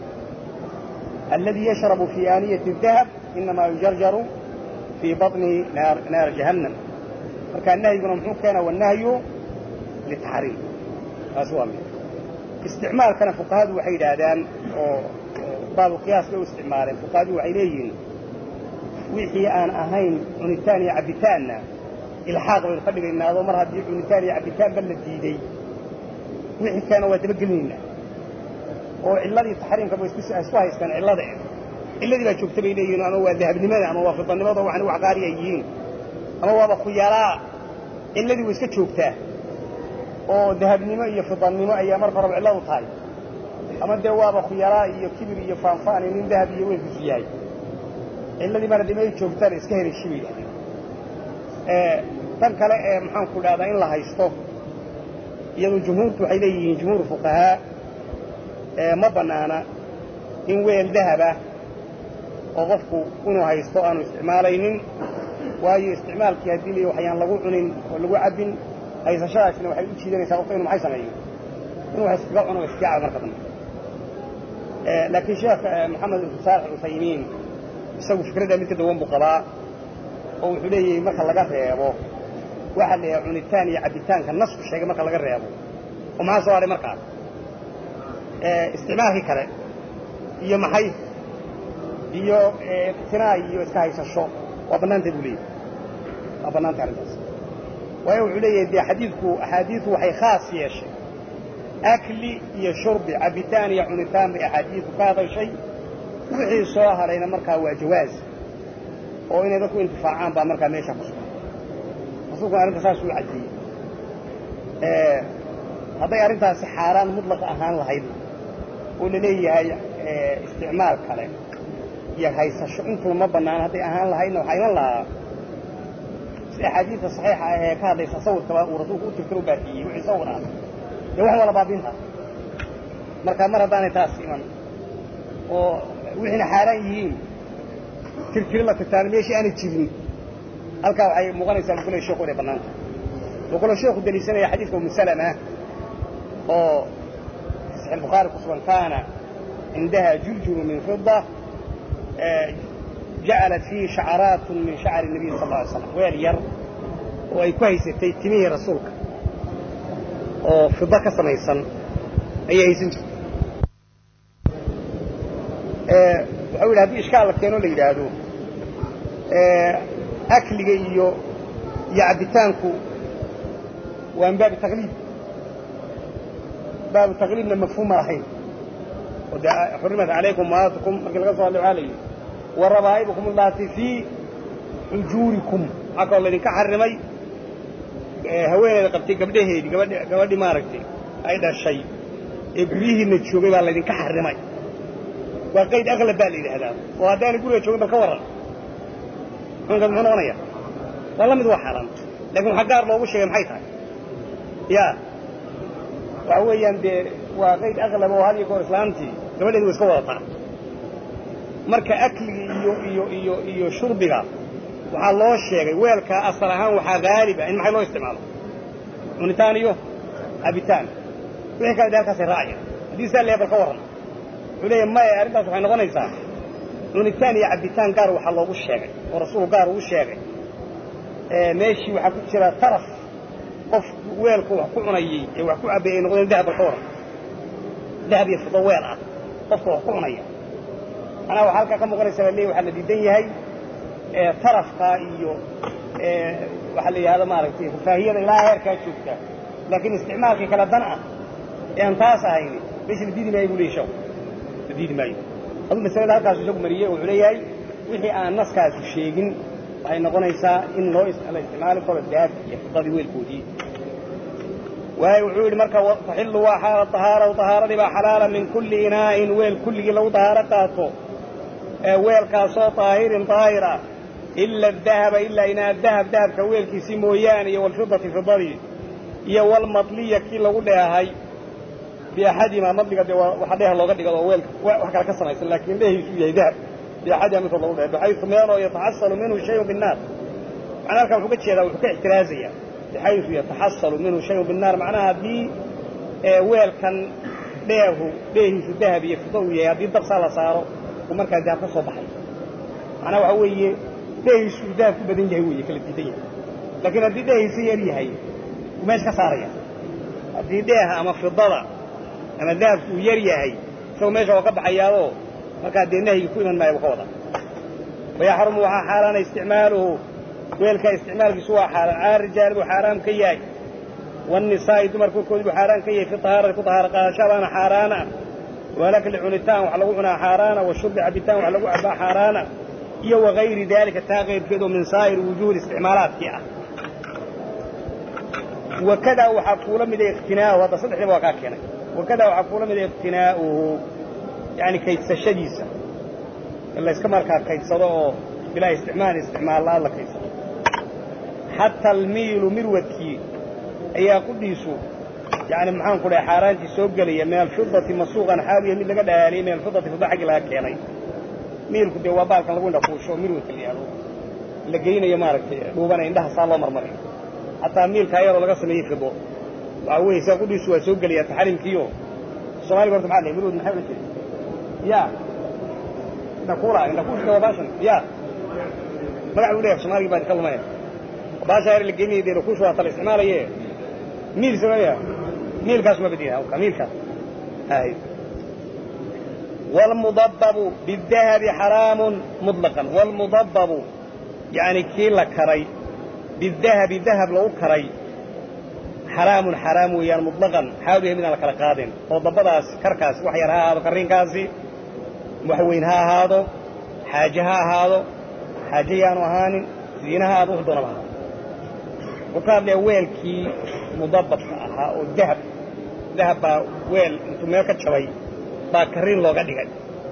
alladii yashrabu fii aaniyati الdahab inamaa yujarjaru fii baطnihi naara jahannam markaa nahyiguna muxuu keena wannahyu litaxriim taasi waa mid isticmaalkana fuqahadu waxay yidhaahdaan oo baabu qiyaas bay u isticmaaleen fuqahadu waxay leeyihiin wixii aan ahayn cunitaan iyo cabbitaanna ilxaaq baynu ka dhigaynaado mar haddii cunitaan iyo cabbitaanba la diidey wixii keena waa dabagelinaynaa oo cilladii taxriimka bay isku haystaan cillada cilladii baa joogta bay leeyihin ama waa dahabnimada ama waa fidanimada waxan wax qaali ay yihiin ama waaba khuyalaa cilladii way iska joogtaa oo dahabnimo iyo fidannimo ayaa marka horeba cilladu tahay ama dee waaba khuyalaa iyo kibir iyo faanfaan nin dahab iyo weelkiisu yahay cilladii baana dhimay joogtaan iska heleshi bay yidhahdeen tan kale ee maxaanku dhahdaa in la haysto iyadu jumhuurtu waxay leeyihiin jumhuur fuqahaa ma bannaana in weel dahaba oo qofku inuu haysto aanu isticmaalaynin waayo isticmaalkii haddii la waxyaan lagu cunin oo lagu cabbin haysashadaasina waxay u jiidanaysaa qofka inuu maxay sameeyo inuu wax iskaga cuno iskaga marka dambe laakiin sheekh maxamed ibn saalix al-Uthaymin isagu fikrada mid ka duwan buu qabaa oo wuxuu leeyahay marka laga reebo waxa la yahay cunitaan iyo cabitaanka nasku sheegay marka laga reebo oo maxaa soo haray markaa isticmaalkii kale iyo maxay iyo iqtinaa iyo iska haysasho waa bannaantay buu leeyahay waa bannaantay arrintaas waayo wuxuu leeyahay dee axaadiidu waxay khaas yeeshay akli iyo shurbi cabitaan iyo cunitaan bay axaadiidu ka hadashay wixii soo harayna markaa waa jawaaz oo inay dadku intifaacaan baa markaa meesha ku sugan rasuulkuna arrinta saas uu caddeeyey hadday arrintaasi xaaraan mudlaqa ahaan lahayd oo la leeyahay isticmaal kale iyo haysasho intuu ma bannaan hadday ahaan lahaydna waxaa iman lahaa si axaadiidta saxiixa ah ee ka hadlaysa sawirkaba uu rasuulku u tirtiro u baafiyey wixii sawir ah dee wax wala baabiinta marka mar haddaanay taas iman oo wixiina xaaraan yihiin tirtiri la tirtaana meeshii aanay jirin halkaa waxay muuqanaysaa buu ku leeyahay sheekhu inay bannaanta wuxuu kaloo sheekhu daliishanaya xadiidka umu salama oo fi saxiix albukhaari ku sugan kaana cindaha juljulu min fida ja'alat fiihi shacaraatun min shacri nabiy sal alla alay slam weel yar oo ay ku haysatay timihii rasuulka oo fida ka samaysan ayay haysan jirtay waxau yidhi haddii ishkaal la keeno la yidhaahdo akliga iyo cabitaanku waa min baabi taqliib baabu taqliibna mafhuuma lahayn oo dee xurimat calaykum ummahatukum markii laga soo hadlay waxaa la yidhi wa rabaa'ibukum allaati fii xujuurikum waxaa kaloo laydinka xarrimay haweeneeda qabtay gabdhaheedii gabadhii maaragtay ay dhashay ee guryihiinna joogay baa laydinka xarrimay waa qayd aqlab baa la yidhaahdaa oo haddaanay guriga joogin bal ka warran xukunkaas muxuu noqonaya waa la mid waa xaaraan laakiin waxaa gaar loogu sheegay maxay tahay ya waxa weeyaan dee waa qayd aqlab oo had iyo goor islaamtii gabadheedi way iska wadataa marka akliga iyo shurbiga waxaa loo sheegay weelkaa asal ahaan waxaa haaliba in maxay loo isticmaalo cunitaan iyo cabitaan wixii kale de halkaasay raacaya haddii saa leebal ka warran wuxuu leeyahay maya arrintaas waxay noqonaysaa cunitaan iyo cabitaan gaar waxaa loogu sheegay oo rasuulku gaar ugu sheegay meeshii waxaa ku jira taraf qof weelku wax ku cunayey ee wax ku cabbeeyey ay noqdeen dahab bal ka warran dahab iyo fido weel ah qofka wax ku cunaya macnaha waxaa halkaa ka muuqanaysa la leeyahy waxaa la diidan yahay tarafkaa iyo waxaa la yidhahda maaragtay rafaahiyada ilaa heerkaa joogta laakiin isticmaalkii kala dan ah ee aan taas ahayn meesha la diidi maayo buu leeyahy shaw la diidi maayo aduu masalada halkaasu isagu mariyey oo wuxuu leeyahay wixii aan naskaasu sheegin waxay noqonaysaa in la isticmaali karo dahab iyo fidadii weelkoodii waayo wuxuu yidhi marka taxillu waa xaala tahaara tahaaradii baa xalaala min kulli inaa'in weel kulligii lagu tahaaro qaato weelkaasoo طaahirin طaahir ah ila adahaba ilaa inaa dahabka weelkiisii mooyaane iyo walfidati fidadii iyo walmadliya kii lagu dheehay biaxadimaa madliga dee waxa dheeh looga dhigado oo weelka wax kale ka samaysan laakiin dhehiisu yahay dahab biaxadimaa midkood lagu dheehay baxaysu meeloo yataxasalu minhu shayun binnaar macnaa halkan wuxuu ka jeedaa wuxuu ka ixtiraazayaa baxaysu yataxasalu minhu shayun binnaar macnaha haddii weelkan dheehiisu dahab iyo fida uu yahay haddii dabsaa la saaro markaa dahab ka soo baxay macnaha waxa weeye dheehiisu uu dahab ku badan yahay weeye kala diidan yahay laakiin haddii dheehiisu yar yahay uu meesha ka saaraya haddii dheeha ama fidada ama dahabku uu yar yahay isagoo meesha waa ka baxayaadoo markaa dee nahyiga ku iman maayo buu ka wada wayaxrumu waxaa xaaraana isticmaaluhu weelkaa isticmaalkiisu waa xaaraan cala rijaali buu xaaraam ka yahay waannisaa'i dumar korkoodii buu xaaraan ka yahay fi tahaarati ku tahaaro qaadashabaana xaaraana walakli cunitaan wax lagu cunaa xaaraana washurbi cabitaan wax lagu cabbaa xaaraana iyo wagayri daalika taa qayrkeed oo min saa'iri wujuuhi isticmaalaadkii ah wakadaa waxaa kuula mida iqtinaa'uhu hadda saddexdiiba waa kaa keenay wakadaa waxaa kuula mida iqtinaa'uhu yani kaydsashadiisa in layska markaa kaydsado oo bilaa isticmaal-aan la kaydsado xataa almiilu mirwadkii ayaa qudhiisu yani maxaan ku dhahay xaaraantii soo gelaya min alfidati masuuqan xaawiya mid laga dhaaliyey min alfidati fida xaggii laga keenay miilku dee waa baalkan lagu indhafuusho oo mirwadka la yihahdo la geynayo maaragtay dhuubana indhaha saa loo marmariyo حتى ميل كاير ولا قسم يفضو وعويه ساقودي سوا سوق لي تحرم كيو الصومالي برضه معلم يقولوا نحاول شيء يا نقول كده باشا يا ما قاعد ولا الصومالي بعد كلمه باشا اللي جيني يديروا كوش وطل استعمال ايه ميل سويا ميل كاس ما بديها او كميل كاس هاي والمضبب بالذهب حرام مطلقا والمضبب يعني كيلا كري بالذهب ذهب لو كري حرام ويان مطلقا حاولوا من الكلا قادين وضبطاس كركاس وحيرها هذا كرين كاسي وحوينها هذا حاجها هذا حاجيان وهان زينها هذا وحضرها وكان لي ويلكي مضبط والذهب ذهب ويل انتم ما كتشوي با كرين لوغا دغاي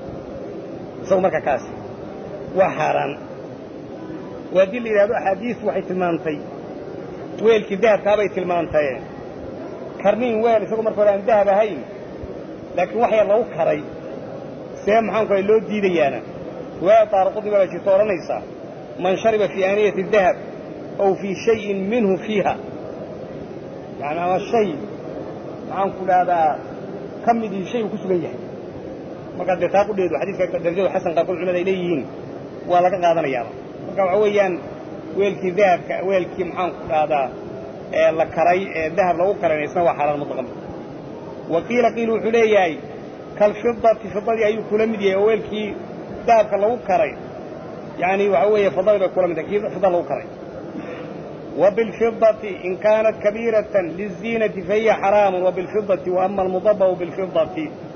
سو marka kaas waa xaraan wadii liiraado xadiis waxay tilmaantay weelkii dahabka bay tilmaantay karnin weel isagu marka hore aan dahab ahayn laakiin wax yar lagu karay see maxaan ku loo diidayaana waa taariikhdu baa jirto oranaysa man shariba fi aniyati dahab aw fi shay'in minhu fiha yani ama shay maxaan ku dhaadaa kamidii shay ku sugan yahay marka deeqo dheedo xadiiska darajada xasan qaar culimada leeyihiin waa laga qaadanayaa marka waxa weeyaan weelkii dahabka weelkii maxaan ku dhaadaa ee la karay ee dahab lagu karanaysan waa xaraan mutlaqan waqiila wuxuu leeyahay kal fiddati fiddadi ayuu kula mid yahay weelkii dahabka lagu karay yani waxa weeye fiddada kula mid yahay fiddada lagu karay وبالفضة إن كانت كبيرة للزينة فهي حرام وبالفضة وأما المضبب بالفضة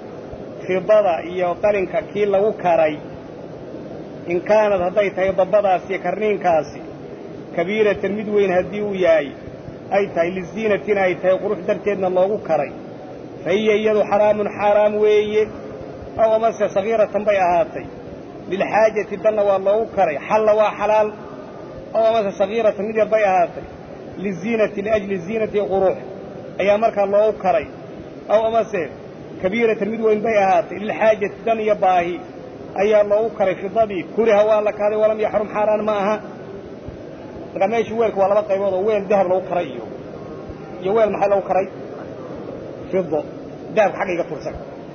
فضة يوطلنك كي لو كاري إن كانت هديتها يضبضها سيكرنين كاسي كبيرة المدوين هديو ياي أيتها للزينة أيتها يقروح درتين الله كاري فهي يد حرام وي أو مسا صغيرة بيهاتي للحاجة الدنة والله كاري حل وحلال أو مثلا صغيرة مدير بيهاتي للزينة لأجل الزينة قروح أي مركا الله كري أو مثلا كبيرة المدوين بيهاتي للحاجة الدنيا باهي أي الله كري في ضبي كلها والك هذا ولم يحرم حرام معها لما يشي ويلك ولا بقى يوضا ويل دهب لو كري يويل محل لو كري في الضوء دهب حقيقة فرصك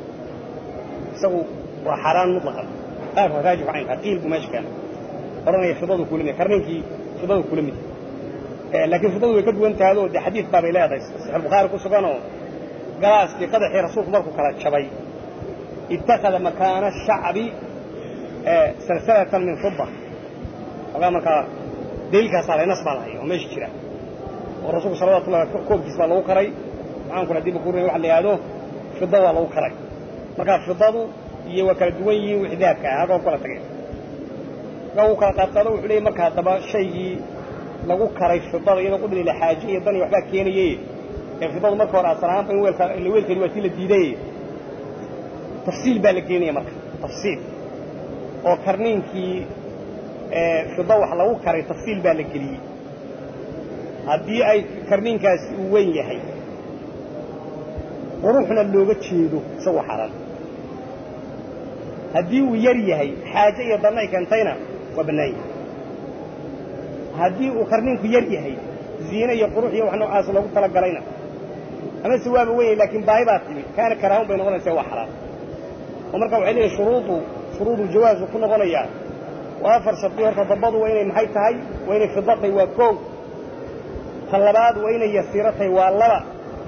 سووا وحرام مطلقا هذا راجع عنك هتقيل بماشي كان قرنا يفضلوا كل مية كرنينكي فضلوا كل مية لكن فضلوا يكذبوا انت هذا ده حديث باب إله البخاري كسبانه قراس في قدح رسول بركو كلا شبي اتخذ مكان الشعب سلسلة من فضة وقام كلا ديلك صار نصب عليه وماشي كذا والرسول صلى الله عليه وسلم كوب جسم الله كري معهم كنا دي بكورين واحد اللي هذا فضة الله كري مكان فضة يوكل دوي وحداك هذا كلا تجي لو كان قتلوا وحلي مركها طبعا شيء لو كري في الضر ينقل إلى حاجة يضني وحبا كينيه يعني في الضر مركها ورا صراحة اللي ويلك الوسيلة الجديدة تفصيل بالكينيه مركها تفصيل أو كرنين كي في الضر لو كري تفصيل بالكينيه هدي أي كرنين كاس وين يحي وروحنا اللي بتشيدو سوى حرام هدي ويريهي حاجة يضني كنتينا وبناي هدي وقرنين كيريهي زينة يقروح يوحنا أصله طلق علينا أما سواب وين لكن بايبات كان كراهم بينهما سوى حرام ومركب عليه شروط الجواز وكنا غنيا وافر شطير تضبطوا وين محيط هاي وين في الضبط وكو خلبات وين يسيرته والله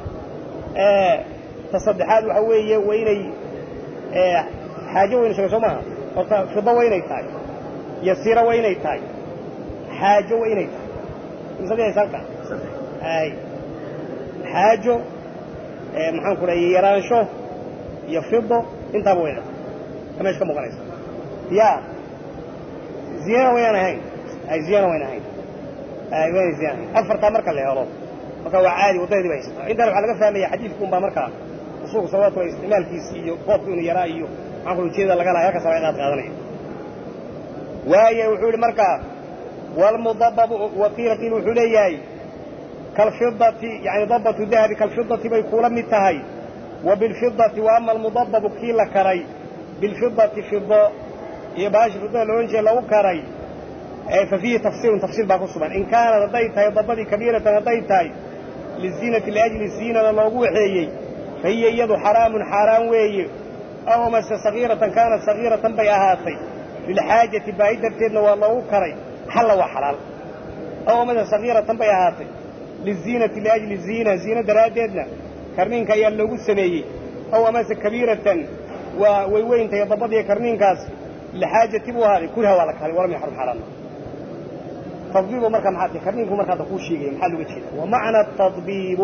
تصدحات وحويه وين حاجة وين شو سماها في ضوء وين يتاي يسيرة وين يتاي حاجة وين يتاي مصدق سالكا أي حاجة محن كنا يرانشوا يفضوا انت بوينه كما يشكو مقنعس يا زيانة وين هاي أي زيانة وين هاي أي وين زيانة أفرط مركا اللي هلو مركا وعادي وضيدي بيس عندنا على قفة لي حديث كون بمركا وصوق صوات واستعمال كيسي وقوفون يرائي معقول كذا لقالا ياكا سبعينات قادنين وهي وحول مركا والمضبب وقيل وحولياي كالفضة يعني ضبط الذهب كالفضة بيقول متهاي وبالفضة وأما المضبب كيل كري بالفضة فضة يباش فضة لونجي لو كري ففيه تفصيل باقصبا إن كانت ضيتها ضبطي كبيرة ضيتها للزينة لأجل الزينة لو وحيي فهي يد حرام وي أو مس صغيرة كانت صغيرة بيهاتي للحاجة بايدة تدنا والله كري حل وحلال أو مس صغيرة بيهاتي للزينة لأجل الزينة زينة درادتنا كرنين كي يلقوا السمية أو مس كبيرة وين تضبطي كرنين كاس لحاجة تبوها كلها ولا كهري ولا يحرم حرام تطبيب مركب محاتي كرنينكم مركب تقول شيء محل وجهه ومعنى التطبيب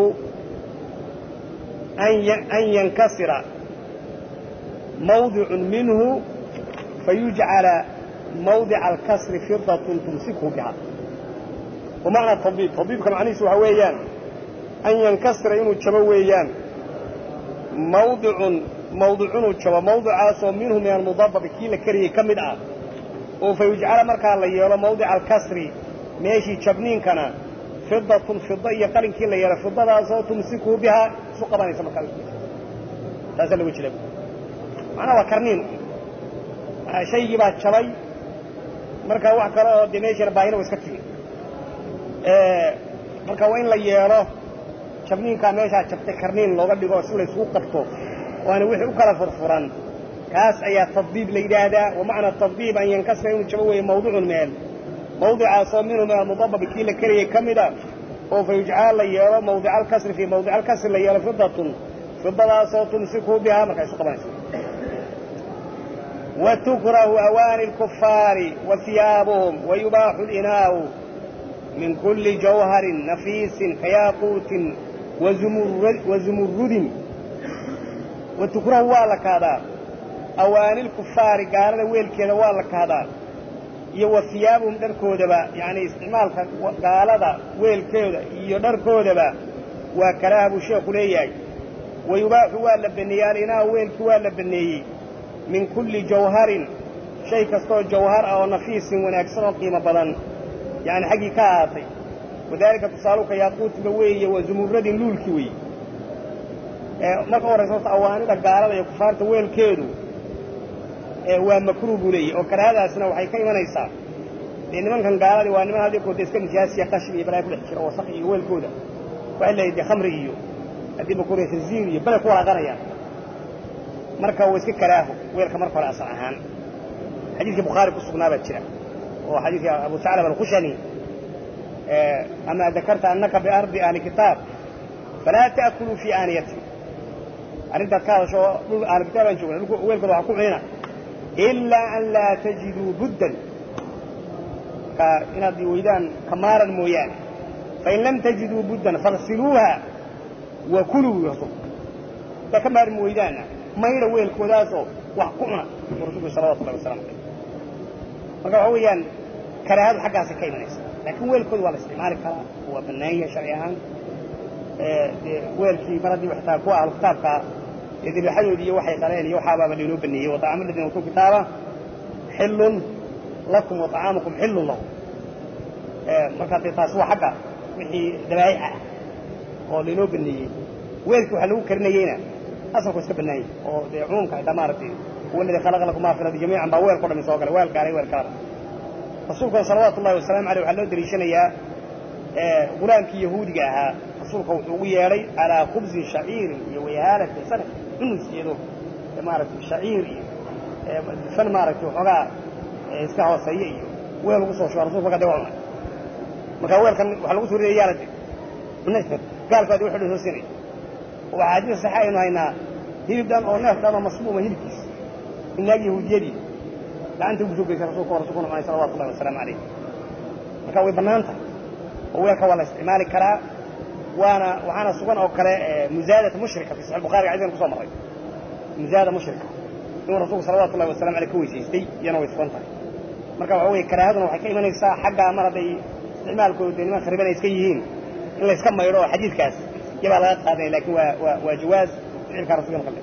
أن ينكسر موضع منه فيجعل موضع الكسر فضة تمسكه بها ومعنى التطبيب كما عنيس وهويان أن ينكسر إنه تشبويان موضع أصوم منه من المضبب كيل كريه كمدعا وفيجعل مركب الله يولا موضع الكسر ماشي تشبنين كنا فضة يقلن كلا يرى فضة صوت تمسكه بها سوق بني سمك هذا اللي وجهه أنا وكرنين شيء يبقى شلي مركا وحكرا دميشر باينه وسكتي مركا وين لا يرى تشبنين كان ماشي تشبت كرنين لو قد يقول سوله سوق قطو وأنا وحي وكلا فرفران كاس أي تطبيب لهذا ومعنى التطبيب أن ينكسر يتشبه موضوع المال موضع صامنه من المضبب كيل كريه كمدا وفيجعل ليرى موضع الكسر في موضع الكسر ليرى فضة صوت تمسكه بها مركز قبل وتكره أواني الكفار وثيابهم ويباح الإناء من كل جوهر نفيس كياقوت وزمرد وتكره والك هذا أواني الكفار قال ويل كذا والك هذا يوثيابهم دركودبا يعني استعمال قالدا ويل كودا يدركودبا وكلام الشيخ لياي ويباح ولا بنيالنا ويل كولا بنيي من كل جوهر شيء كستو جوهر او نفيس وناكسر قيمه بدن يعني حقيقه وذلك تصالك ياقوت بويه وزمرد لولكي وي marka horeysa awaanida gaalada iyo kufaarta weelkeedu waa makruuh bulay oo karaadaasna waxay ka imanaysaa nimankan gaalada waa niman hadii kood iska nijaasiya qashbi iyo balaa ku xiro wasaq iyo weelkooda waxa la yidhi khamri iyo hadii makruuh khinziir iyo balaa ku waqanaya marka uu iska karaaho weelka marka hore asal ahaan xadiiska bukhari ku sugnaaba jira oo xadiiska abu sa'laba al-khushani ama dhakarta annaka bi ardi ahli kitab fala ta'kulu fi aniyati arinta kaada soo ahli kitab aan joogno weelkooda waxa ku cunina إلا أن لا تجدوا بدا كإن هذه ويدان كمارا مويان فإن لم تجدوا بدا فاغسلوها وكلوا يصب كمارا مويدان ما يروي الكوداسو وحكمنا ورسول صلى الله عليه وسلم فقالوا ويان كراهات حقها سكينا نيسا لكن ويل كود ولا استعمال كرا هو بناية شرعيان ويل في مرضي وحتاكوا على الكتاب إذا بحيو دي وحي قرين يوحى باب اللي نوبني وطعام الذين أوتوا كتابه حل لكم وطعامكم حل الله مركاتي تاسوا حقا وحي دبايعة اللي نوبني ويلكوا حلو كرنيينا أصلكوا اسكبناي ودعونك دمارتي هو الذي خلق لكم ما في الأرض جميعا باويل قرى من سوقنا ويل قاري ويل كار رسولك صلوات الله والسلام عليه وحلو دريشنا غلامك يهودي جاها رسولك ويالي على خبز شعير يويهالك سنة إنه سيدو مارك شعير فن مارك وحقا إسكاهو سيئي ويل وصو شو رسولك قد يوعنا مكاويل كان وحلو سوري ريالتي بالنسبة قال فادي وحده سنة وعادين الصحائي إنه هنا هيبدان أو ناس دانا مصمومة هيلكيس إنه يهودي لأنت بسوك رسولك ورسولك عليه صلى الله والسلام عليه مكاوي بنانتا ويلك ولا استعمال كرا وأنا سبحان أو كلا مزادة مشركة في صحيح البخاري عايزين نقصها مرة مزادة مشركة إنه الرسول صلى الله عليه وسلم على كويس يستي ينوي سبحانه مركب هو كرا هذا وحكي من الساعة حاجة مرة استعمال كل دين ما خربنا يسكيين إلا يسكما يروح حديث كاس يبقى لا هذا لكن وجواز فعل كرسول الله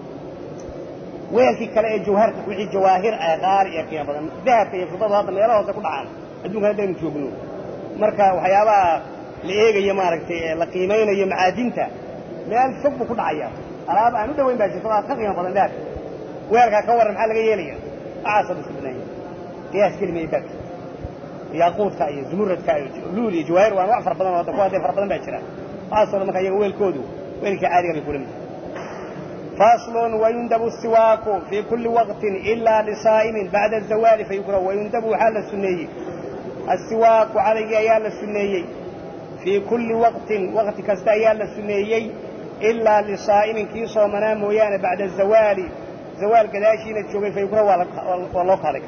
ويلك كلا الجوهر وحي جواهر أغار يا بدن ذهب في فضل هذا ما يراه تقول عن الدون هذا نشوفه مركب وحيابا لإيجا يماركتي لقيمين يمعادينتا مال فوق كل عيار أراب أنا ده وين باجي طلعت خفيفة بدن ذاك ويرجع كور محل جايليا أعصب السبنية قياس كلمة يبكي ياقوت كاي زمرد كاي لولي جواهر وانواع فربنا وتقوى دي فربنا باجرا اصلا ما كان ويل كودو ويل كعادي بيقول فاصل ويندب السواك في كل وقت الا لصائم بعد الزوال فيكره ويندب حال السنيه السواك على ايال السنيه في كل وقت كستا ايال السنيه الا لصائم كي صومنا مويان بعد الزوال زوال قداشين تشوفي فيكره والله خالق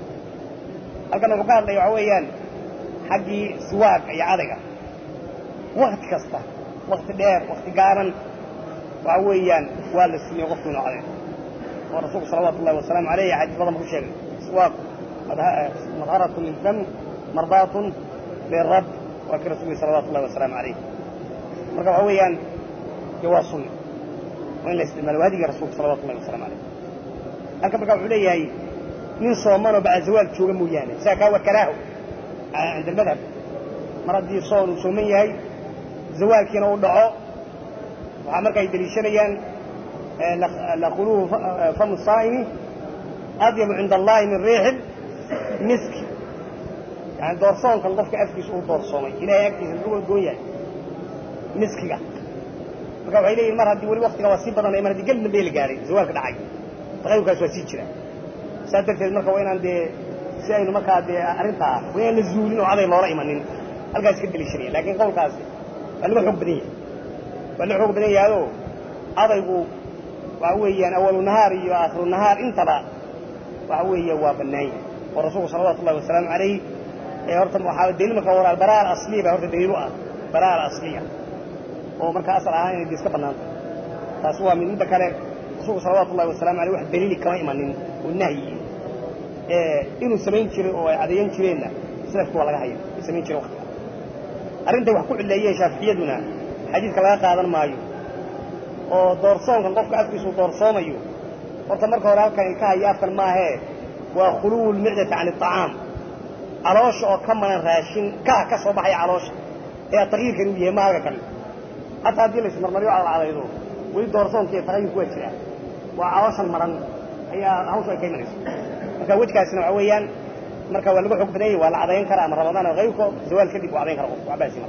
halkan uu ka hadlayo waxa weeyaan xaqii siwaaq ay adaga waqti kasta waqti dheer waqti gaaran waxa weeyaan waa la siiyay qofku inuu cadeeyo oo rasuulku sallallahu alayhi wa sallam alayhi hadith badan ku sheegay siwaaq madharatu lil fam mardatun lil rabb wa ka rasuulku sallallahu alayhi wa sallam alayhi marka waxa weeyaan jawaasun وين الاستعمال وهذه رسول صلى الله عليه وسلم عليه halkan marka wuxuu leeyahay من صومنا بعد زوال شو مويانه ساكا وكلاه عند المذهب مرضي صون وصومية هي زوال كنا ودعاء وعمل كي يدريشنيان لخلوه فم الصائم أطيب عند الله من ريح المسك يعني دور صوم كان ضفك أفكي سؤول دور صومي إلى يكفي الأول قوية مسكي فقالوا إليه المرة دي ولي وقتها وسيبا أنا المرة دي قلنا بيه لقاري زوال كده عاي تغيروا كاسوا سيجرا سادرتيد marka waa inaan si aynu marka arinta waa in la zuulin oo aday loo imanin halkaas ka dilishay laakiin qowlkaas waa xog badan yahay adaygu waa weeyaan awal nahaar iyo aakhir nahaar intaba waa weeyay waa banaay oo rasuulku sallallahu alayhi wa sallam alayhi ee horta waxa daliil marka wara baraa asliya horta daliil ah baraa asliya oo marka asal ahaan inay iska banaanto taas waa mid inta kale rasuulku sallallahu alayhi wa sallam alayhi wax daliil kama imanin oo nahyi inuu samayn jiray oo ay cadeeyeen jireenna salafku waa laga hayo samayn jiray waqti arinta wax ku cileeyay shaafiyaduna xadiiska laga qaadan maayo oo doorsoonkan qofka afkiisu doorsoomayo horta marka hore halkan ka hayaafkan ma ahe waa khuluul micdata an at-ta'am caloosha oo ka maran raashin ka soo baxay caloosha ee taqriirkan uu yahay maaga kale hatta hadii la ismarmariyo calaydo wali doorsoonkii taqriir ku jira waa calooshan maran ayaa hawsha ka imanaysa marka wadkaasina waxa weeyaan marka waa lagu xog baday waa la cadeyn karaa ama ramadaan oo qeybko zawaal kadib waa cadeyn karaa waa baasina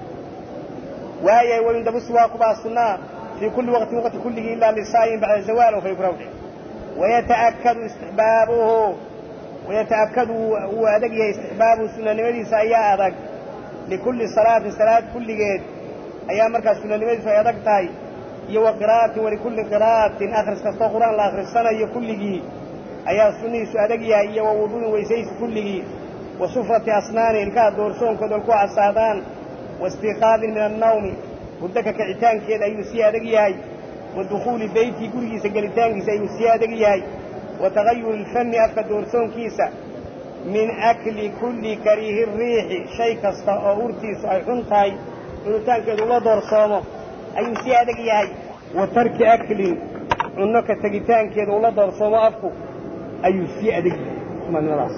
waaya weyn dabu siwaaq baa sunna fi kulli waqti kullihi illa lisaa'im ba'da zawal fa yukrahu ويتأكد وأدق استحباب سنة نمدي سايا أدق لكل صلاة كل جيد أيام مركز سنة نمدي سايا أدق تاي يو قراءة ولكل قراءة آخر سكستو قرآن لآخر السنة يكل جي أيام سنة سأدق يو وضوء ويسيس كل جي وصفرة أسنان إلكاد دورسون كدولكو عصادان واستيقاظ من النوم ودك كعتان كيدا يسيا أدق ياي ودخول بيتي كل سجلتان سيسيا أدق ياي وتغير الفم أفكا دورسون كيسا من أكل كل كريه الريح شيء كستأورتي سأحنتاي ونتان كده الله دورسونه أي سيادك ياهي وترك أكل ونك تجتان كده الله دورسونه أفكو أي سيادك من الراس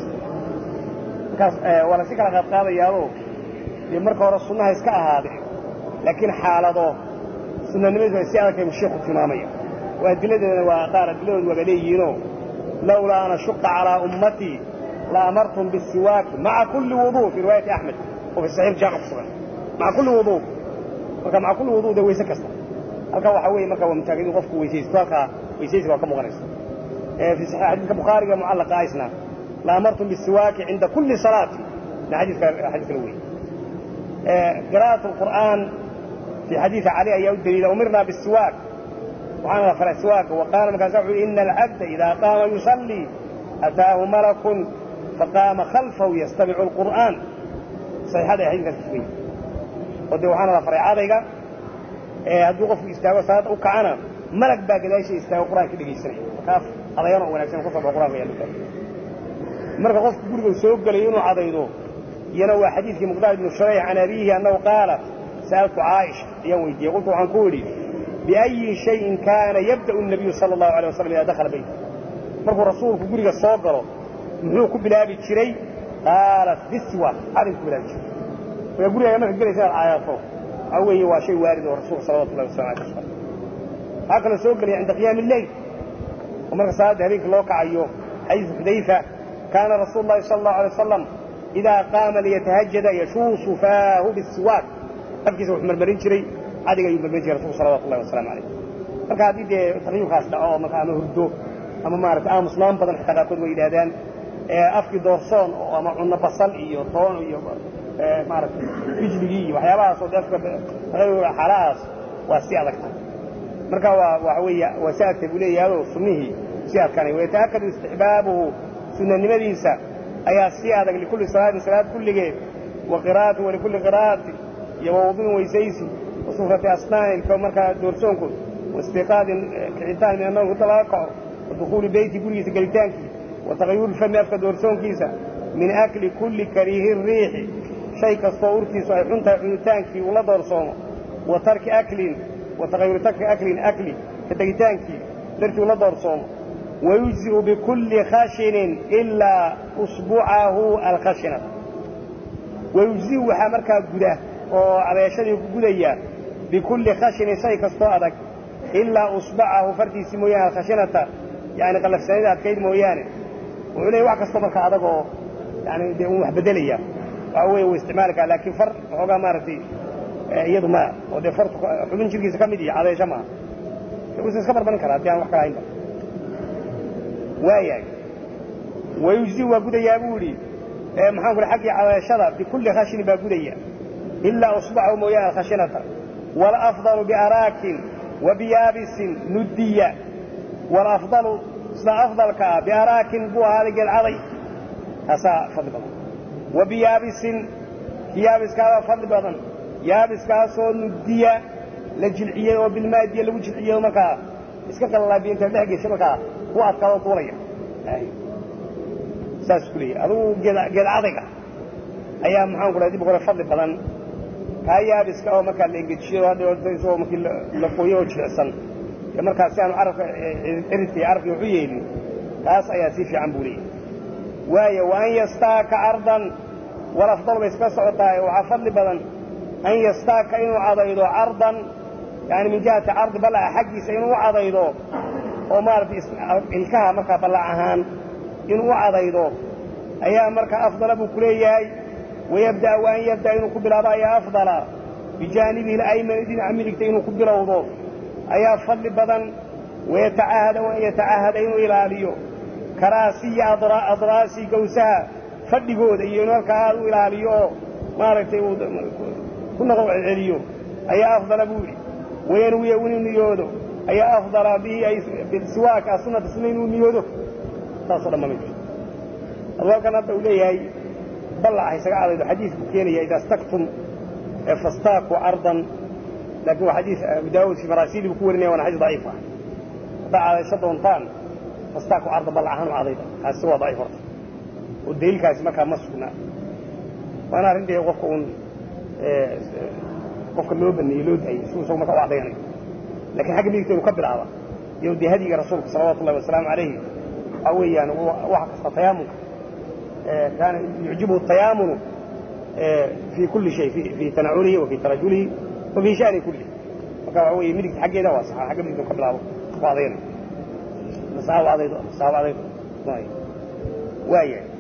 ولا سكر قد قال ياهو يمرك ورسولنا يسكأ هذا لكن حالته سنة نميز سيادك يمشيح التنامية وأدلدنا وقار أدلدنا وقليينو لولا أن أشق على أمتي لأمرتم بالسواك مع كل وضوء في رواية أحمد وفي الصحيح جاء قصرا مع كل وضوء وكان مع كل وضوء ده ويسك أصلا الكوا حوي مكة ومتاكد وقفك ويسيس وكم غنس في صحيح حديث البخاري معلق عايسنا لأمرتم بالسواك عند كل صلاة حديث الأول قراءة القرآن في حديث علي أيها الدليل أمرنا بالسواك وعنا فالسواك وقال مكازعه إن العبد إذا قام يصلي أتاه ملك فقام خلفه يستمع القرآن صحيح هذا يحيث كالتسويه ودي وحانا فرعادك هدو قف استاوى صلاة أكعانا ملك باقي لا شيء استاوى القرآن كده يسرح وكاف هذا ينوع ونكسن قصة بالقرآن ويالو كان مرق قف قرق وسوق قليونه عضيده ينوى حديث مقدار بن الشريح عن أبيه أنه قال سألت عائشة يوم يدي قلت عن قولي بأي شيء كان يبدأ النبي صلى الله عليه وسلم إذا دخل بيته مرفو رسول في قرية الصوغرة محلو كبلابي الشري قالت بالسواك هذا كبلابي الشري ويقول يا مرفو قرية سأل آياته أوه هو شيء وارد ورسول صلى الله عليه وسلم هكذا الصوغرة عند قيام الليل ومرفو صلاة هذيك الوقع أيوه حيث حذيفة كان رسول الله صلى الله عليه وسلم إذا قام ليتهجد يشوص فاه بالسواك أبكي سوح مرمرين شري عادي يجيب مرمرين رسول صلى الله عليه عليه marka hadii de taqriib khaas dhaco marka ama hurdo ama maarta muslim badan xataa ku weydadaan afki doorsoon oo ama cunno basal iyo toon iyo maarta bijligi waxyaabaha soo dadka xalaas waa si adag marka waxa weeye wasaagta buleeyado sunnihi si adkanay way taakadu istihbaabuhu sunnanimadiisa ayaa si adag likulli salaad kulligeed wa qiraa'atu wa likulli qiraa'ati yawdun waysaysi وصفة أصنان كمركا دورسونكو واستيقاظ كعتان من النوم تلاقع ودخول بيت كل سجلتانك وتغير الفم أفكا دورسونكيسا من أكل كل كريه الريح شيء كالصورتي صحيحون تعتانك ولا دورسون وترك أكل وتغير ترك أكل كتجتانك درت ولا دورسون ويجزئ بكل خاشن إلا أصبعه الخشنة ويجزئ حمركا جده وعلى يشري جديا بكل خشن شيء كاستوعدك إلا أصبعه فردي سمويا الخشنة يعني قلف سنيدات كيد مويانه وعليه واحد كاستوعدك عدقه يعني دي بدلية وهو استعمالك لكن فرق هو مارتي يد ما ودي فرق حبين شركي سكمدي على جماعة بس اسكبر بنكرات يعني وحكا عندك وياك ويجزي وجديا بولي محمد الحقي على شرف بكل خشن بجديا إلا أصبعه مويا الخشنة والأفضل بأراك وبيابس ندية والأفضل أفضل بأراك بوهارق العضي هسا فضل بضن وبيابس يابس كذا فضل بضن يابس كاسو ندية للجلعية وبالمادية لوجلعية ومكا اسكك الله بينت لحقي شبكا هو أتكاو طوريا ساس كلية هذا قد عضيقة أيام محاهم كل هذه بقول فضل بضن هيا بسكوا مكان الإنجليزي هذا يسووا مكان لفويه وشلسن كما كان سان عرف إرتي عرف يعيني كاس أياسي في عمبولي وأن يستاك أرضا والأفضل بيسكس عطاي وعفضل بدن أن يستاك إنه عضيضه أرضا يعني من جهة عرض بلع حقي سإنه عضيضه ومارت الكها مكا بلعهان إنه عضيضه أيام مركا أفضل أبو كلياي ويبدأ وأن يبدأ إنه قبل هذا أفضل بجانبه الأيمن دين عملك إنه قبل وضوء أي أفضل بدن ويتعاهد وأن يتعاهد إنه إلى ليه كراسي أضراسي قوسها فدقود إنه كهذا إلى ليه ما رأيته كنا قوع العليو أي أفضل أبوي وينوي ونيوده أي أفضل به أي بالسواك أصنة سنين ونيوده تصل ما منه الله كان أبدأ ليه بلع يسقى على الحديث بكيني إذا استقتم فاستاقوا عرضا لكن هو حديث أبو داود في مراسيل بكورني وانا حديث ضعيفة بعد شط ونطان فاستاقوا عرضا بلعهن عضيضا هذا سوى ضعيف ورد والدليل كان مكان مسكنا وانا عندي قفكون اللوب اني يلود اي سوى مكان وعضيني لكن حاجة بيكتب يقبل هذا يودي هدي رسولك صلى الله وسلم عليه قويا وحق التيامن كان يعجبه التيامن في كل شيء في تنعله وفي ترجله وفي شأن كله وكان هو يملك حاجة ده واسع حاجة بيكتب قبل هذا وعضيني مساوى عضيض وايه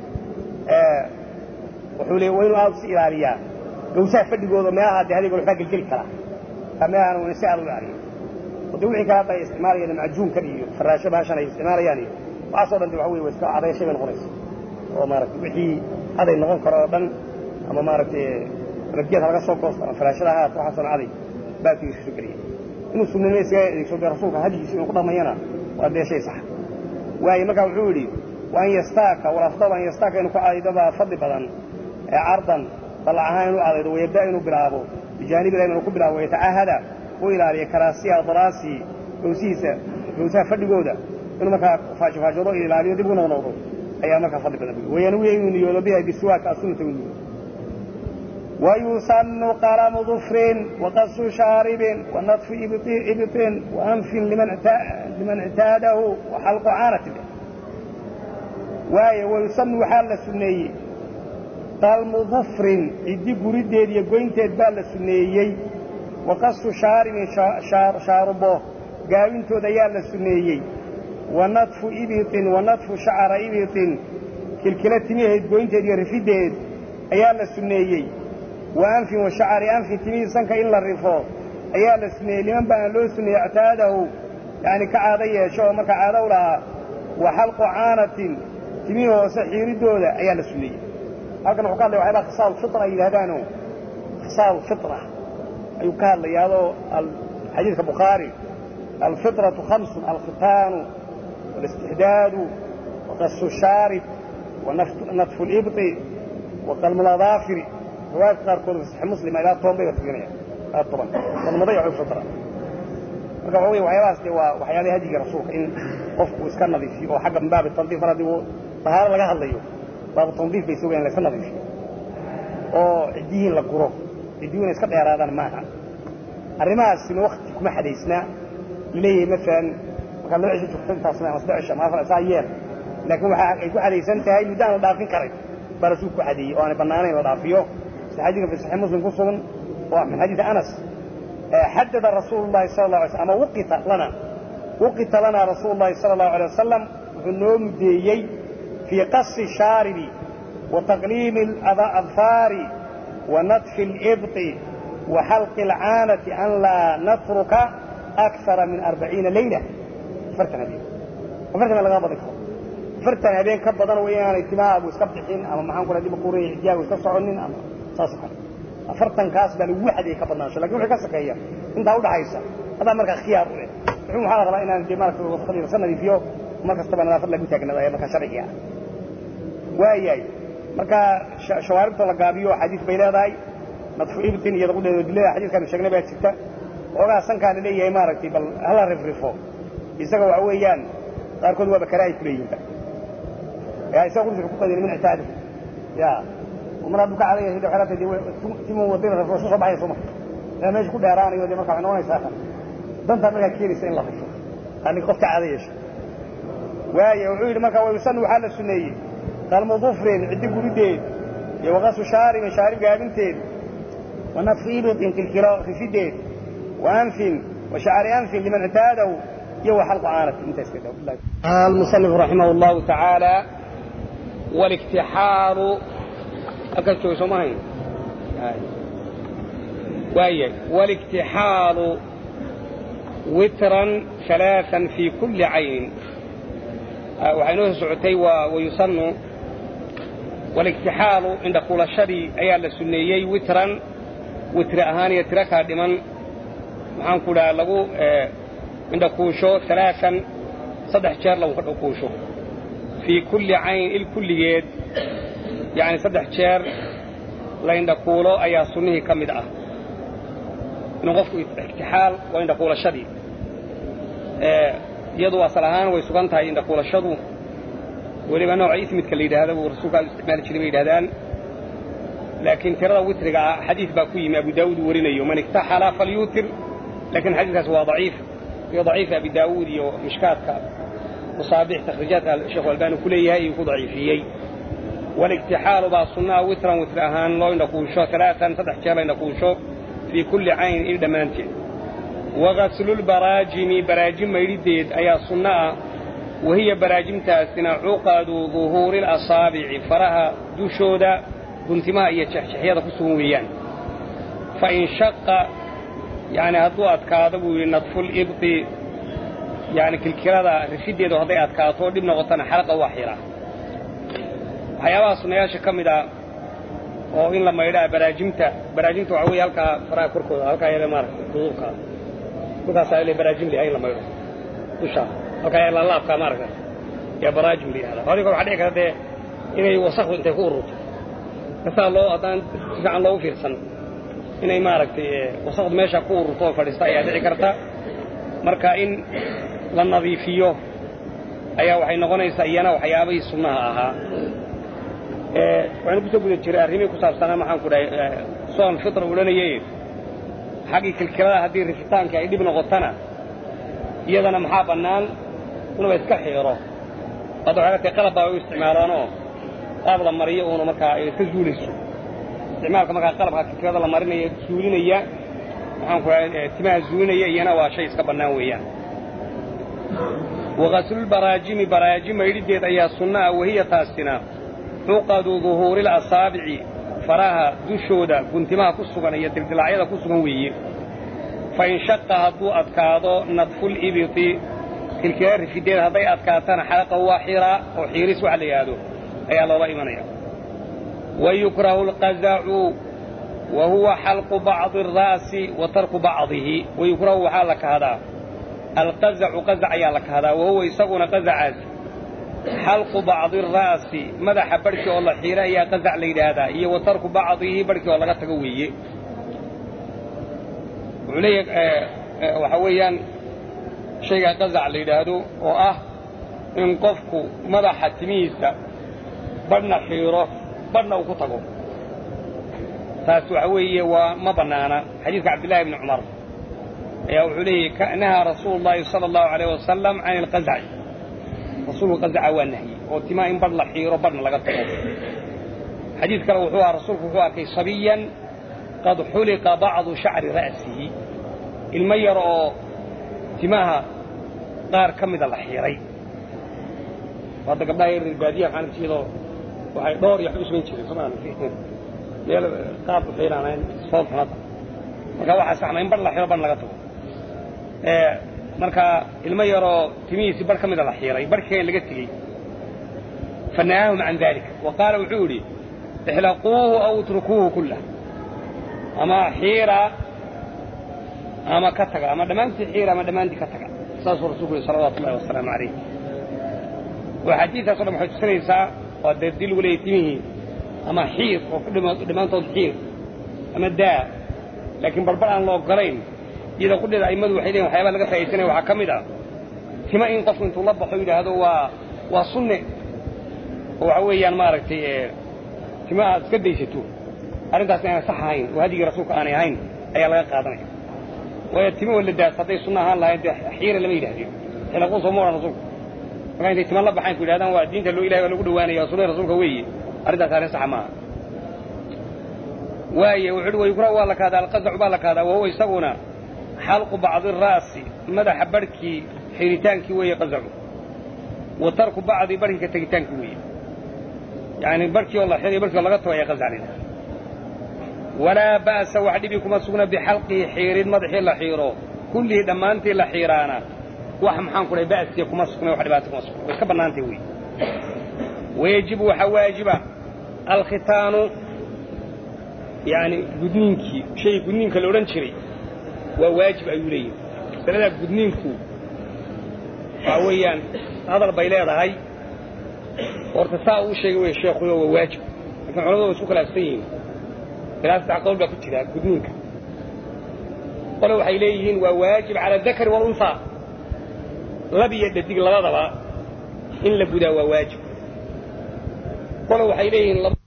وحولي وين أوصي إلى رياء لو سافر يقولوا ما هذا يقول حق الكل كلا فما أنا ونسأل عليه ودوعي كهذا استعمار يعني معجون كبير فراشة باشنا استعمار يعني وأصلا دوعوي واستوى على شيء من غريس وما رك وحي هذا النقل قرابا أما ما رك رجيت على قصة قصة فراشة لها وحصل عليه باتي سكري إنه سنة الناس يسوي رسولك هذه شيء قدام مينا وهذا شيء صح وهي مكان عولي وأن يستاك والأفضل أن يستاك إنه قاعدة فضل بدن عرضا طلعها إنه عرض ويبدأ إنه بلعبه بجانب إنه قبله ويتعاهد وإلى كراسي أضراسي وسيسة فضل جودة إنه مكان فاجروا إلى عليه يدبون ونوضوا أي مكان فضل بدن وينوي إنه يلبيها بسواك أصنة منه ويسن قرم ظفر وقص شارب ونطف إبط وأنف لمن اعتاده وحلق عانة ويسن حال السنية قلم ظفر إدي قريدين يقوين تدبال السنية وقص شاربه قاوين تديال السنية ونطف إبط ونطف شعر إبط كالكلات ميه يقوين تدي رفيدين أيال السنيي وأنف وشعر أنف تميز سنك إلا الرفاق أيال السنيي لمن بأن له السنيي اعتاده يعني كعادية شو ما كعادة لها وحلق عانة تميه وسحير الدولة أيال السنيي هكذا وقال له وحيلا خصال الفطرة إذا هدانه خصال الفطرة يقال لي هذا الحديث البخاري الفطرة 5 الختان والاستحداد وقص الشارب ونطف الإبط وقلم الأظافر رواية قاركود في صحيح مسلم إلى الطنبي والتقنية طبعا فلما ضيعوا الفطرة وقعوا وحيواس وحيالي هدي رسولك إن قفوا إسكان نظيف وحق من باب التنظيف مرضي طهارة لقاها الليو باب التنظيف بيسوي أن لسان نظيف وعديين للقروف عديون إسكان إرادان معها الرماس إن وقت كما حديثنا ليه مثلا وكان لو عشت وقتين تصنع مصدع الشام عفوا ساير لكن يكون حديثا انتهي مدان ودافين كريم برسوك حديث وأنا بنانين ودافيه حديث في صحيح مسلم قصة من حديث أنس حدد رسول الله صلى الله عليه وسلم أما وقت لنا رسول الله صلى الله عليه وسلم النوم ديي في قص الشارب وتقليم الأظفار ونطف الإبط وحلق العانة أن لا نترك أكثر من 40 ليلة فرتنا لغابة ذكر فرتنا بين كبضان ويانا اجتماع ويسكبتحين أما معهم كل هذه بقوري إحجاء ويسكبتعنين أما صاصحا فرتنا كاسبا لوحد يكبضناش لكن وحي كاسك هي انت أولا حيسا هذا مركز خيار وحيو محالة رأينا أن جمالك وخلينا سنة دي فيه ومركز طبعا نافر لك متاكنا ذا مركز شرعي وإياي مركز شوارب طلقابيو حديث بيلا ذاي نطف إبتين يدقون لله حديث كان الشيخ نبي ستة ولا سنكان ليه إمارتي بل هلا رفرفه يسقوا عويان قال كل وبكراي كليين يا يسقوا في حقوق من اعتاده يا ومن ربك عليه هذه حالته دي تيمو ودين الرسول صباح يصوم لا ما يكون داراني ودي ما كانوا يسافر دنت ما كثير سين الله هذه قفت عاديش ويا وعيد ما كان يسنوا حال السنيه قال مضفرين عندي قريدين يوغس شارب قابنتين ونفيد انت الكراء في فدين وأنف وشعر أنف لمن اعتاده يو حلق عانة انت اسكته المصنف رحمه الله تعالى والاكتحال أكلتو سماهين والاكتحال وترا 3 في كل عين وعينوه سعتي ويصن والاكتحال عند قول الشري أيال السنيي وترا وتر أهاني يتركها لمن maxaan ku dhaha lagu inda kuusho 3 jeer lagu ka kuusho fi kulli ayn il kulligeed yani 3 jeer la inda kuulo ayaa sunnihi kamid ah inuu qofku iktixaal waa inda kuulashadii iyadu asal ahaan way sugan tahay inda kuulashadu waliba nooc ismidka la yiraahdo uu rasuulka isticmaali jiray yiraahdaan laakiin tirada witriga xadiis baa ku yimi Abu Daawud warinayo man iktahala falyutir لكن حديثه هو ضعيف ضعيف أبي داود ومشكات مصابيح تخريجات الشيخ الألباني كلها يكون ضعيفيي والاكتحال بالصناع وترا وتراهان لو نقول شو 3 جرى نقول شو في كل عين إلى منتين وغسل براجم ما يريد أي صناع وهي براجم تاسنا عقد ظهور الأصابع فرها دوشودا بنتما يتشحيا خصوميا فإن شق يعني هذو أتكاذبوا نطف الإبط يعني كل كذا رشيد هذا أتكاذبوا دي بنقطنا حلقة واحدة حيوان صناعي كمدا أو إن لما يدا براجمته عوي هلك فرا كركو هلك يلا مار دوكا دوكا سائل براجم لي أي لما يدا وشا هلك يلا الله كمار يا براجم لي هذا هذي كل حديث كذا إنه يوسخ وأنت كورت بس الله أتان جعل الله في السنة inay maaragtay wasaqd meesha ku ururto fadhiista ayaa dhici karta marka in la nadiifiyo ayaa waxay noqonaysaa iyana waxyaabay sunnaha ahaa waxaan ku soo guda jiray arrimii ku saabsanaa maxaan ku dhahay soon fitra ulanayay xaqi kilkilada hadii rifitaanka ay dib noqotana iyadana maxaa banaan inuu iska xiro qadacada qalab ay isticmaalaan oo qaab la mariyo oo marka ay ka zuuliso isticmaalka marka qalabka kilkilada la marinayo zuulinaya waxaan ku dhahay timaha zuulinaya iyana waa shay iska banaan weeyaan وغسل براجم يريد أي سنة وهي تاسنا عقد ظهور الأصابع faraha dushooda guntimaha ku sugan iyo dildilaacyada ku sugan weeye fa in shaqa hadduu adkaado nadful ibiti kilkila rifideeda hadday adkaatana xalaqa waa xiraa oo xiiris waxa la yidhaahdo ayaa loola imanaya wayukrahu alqazacu wa huwa xalqu bacdi alra'si wa tarku bacdihi wayukrahu waxaa la kahdaa alqazacu qazac ayaa la kahdaa wahuwa isaguna qazacaas xalqu bacdi alra'si madaxa barhkii oo la xiira ayaa qazac la yidhaahdaa iyo wa tarku bacdihi barhkii oo laga tago weeye wuxuu leeyahay waxa weeyaan shayga qazac la yidhaahdo oo ah in qofku madaxa timihiisa badhna xiiro badhna uu ku tago taas waxa weeye waa ma bannaana xadiidka cabdillahi bni cumar ayaa wuxuu leeyahy nahaa rasuulu llaahi sala allahu alayh wasalam can ilqazaci rasuulku qazaca waa nahyey oo timaa in badh la xiiro badhna laga tago xadiid kale wuxuu aha rasuulku wuxuu arkay sabiyan qad xuliqa bacdu shacri ra'sihi ilmo yar oo timaha qaar ka mida la xiiray hadda gabdhaha yar baadiyaha xanaftiidoo waxay dhowr iyo wax u samayn jireen soomaalia meel qaab u xiiraanayn soo xunada marka waxaa saxma in badh la xiiro badh laga tago marka ilmo yaroo timihiisii badh ka mida la xiiray barhkii in laga tegey fanahaahum can dalika wa qaala wuxuu yidhi ixlaquuhu aw utrukuuhu kullah ama xiira ama ka taga ama dhammaantii xiira ama dhammaantii ka taga saasuu rasuulku yihi salawaatu ullahi wasalaamu calayh oo xadiidkaasoo dhan waxay tusinaysaa waa dee dil ugu leeyay timihii ama xiir oo ku dhammaantood xiir ama daa laakiin barbar aan la ogolayn iyada qudheeda a'immadu waxay leeyihin waxyaabaa laga faa'iidsanaya waxaa ka mid ah tima in qofku intuu la baxo yidhaahdo waa sunne oo waxa weeyaan maaragtay tima aad iska daysato arrintaas aanay sax ahayn oo hadigii rasuulka aanay ahayn ayaa laga qaadanaya waayo timo waladaas hadday sunno ahaan lahayn dee xiira lama yidhahdeen xilaquu soo ma odhan rasuulku marka intay tima la baxayn ku yidhahdaan waa diinta loo ilahay waa lagu dhawaanaya waa sunnada rasuulka weeye arrintaas arrin saxa maaha waaye wuxuu uhi wayukrahu waa la kahdaa alqazacu baa la kahdaa wahuwa isaguna xalqu bacdi alra'si madaxa barhkii xiritaankii weeye qazacu wa tarku bacdi barhkii ka tegitaankii weeye yani barhkii oo la xiriyo barhkii oo laga tago ayaa qazac lina walaa ba'sa wax dhibi kuma sugna bixalqihi xiirin madaxii la xiiro kullihii dhammaantii la xiiraana wax maxaan ku dhahay ba'siya kuma sugna wax dhibaato kuma sugna way iska bannaantay weeye wayajibu waxaa waajiba alkhitaanu yani gudniinkii shay gudniinka la odhan jiray waa waajib ayuu leeyahay masaladaa gudniinku waxaa weeyaan hadal bay leedahay horta saa uu sheegay wey sheekhuyo waa waajib laakiin culamadu way isku khilaafsan yihiin ilaa 3 qowl baa ku jira gudniinka qole waxay leeyihiin waa waajib cala adakari walunhaa lab iyo dhadig labadaba in la gudaa waa waajib qole waxay leeyihiin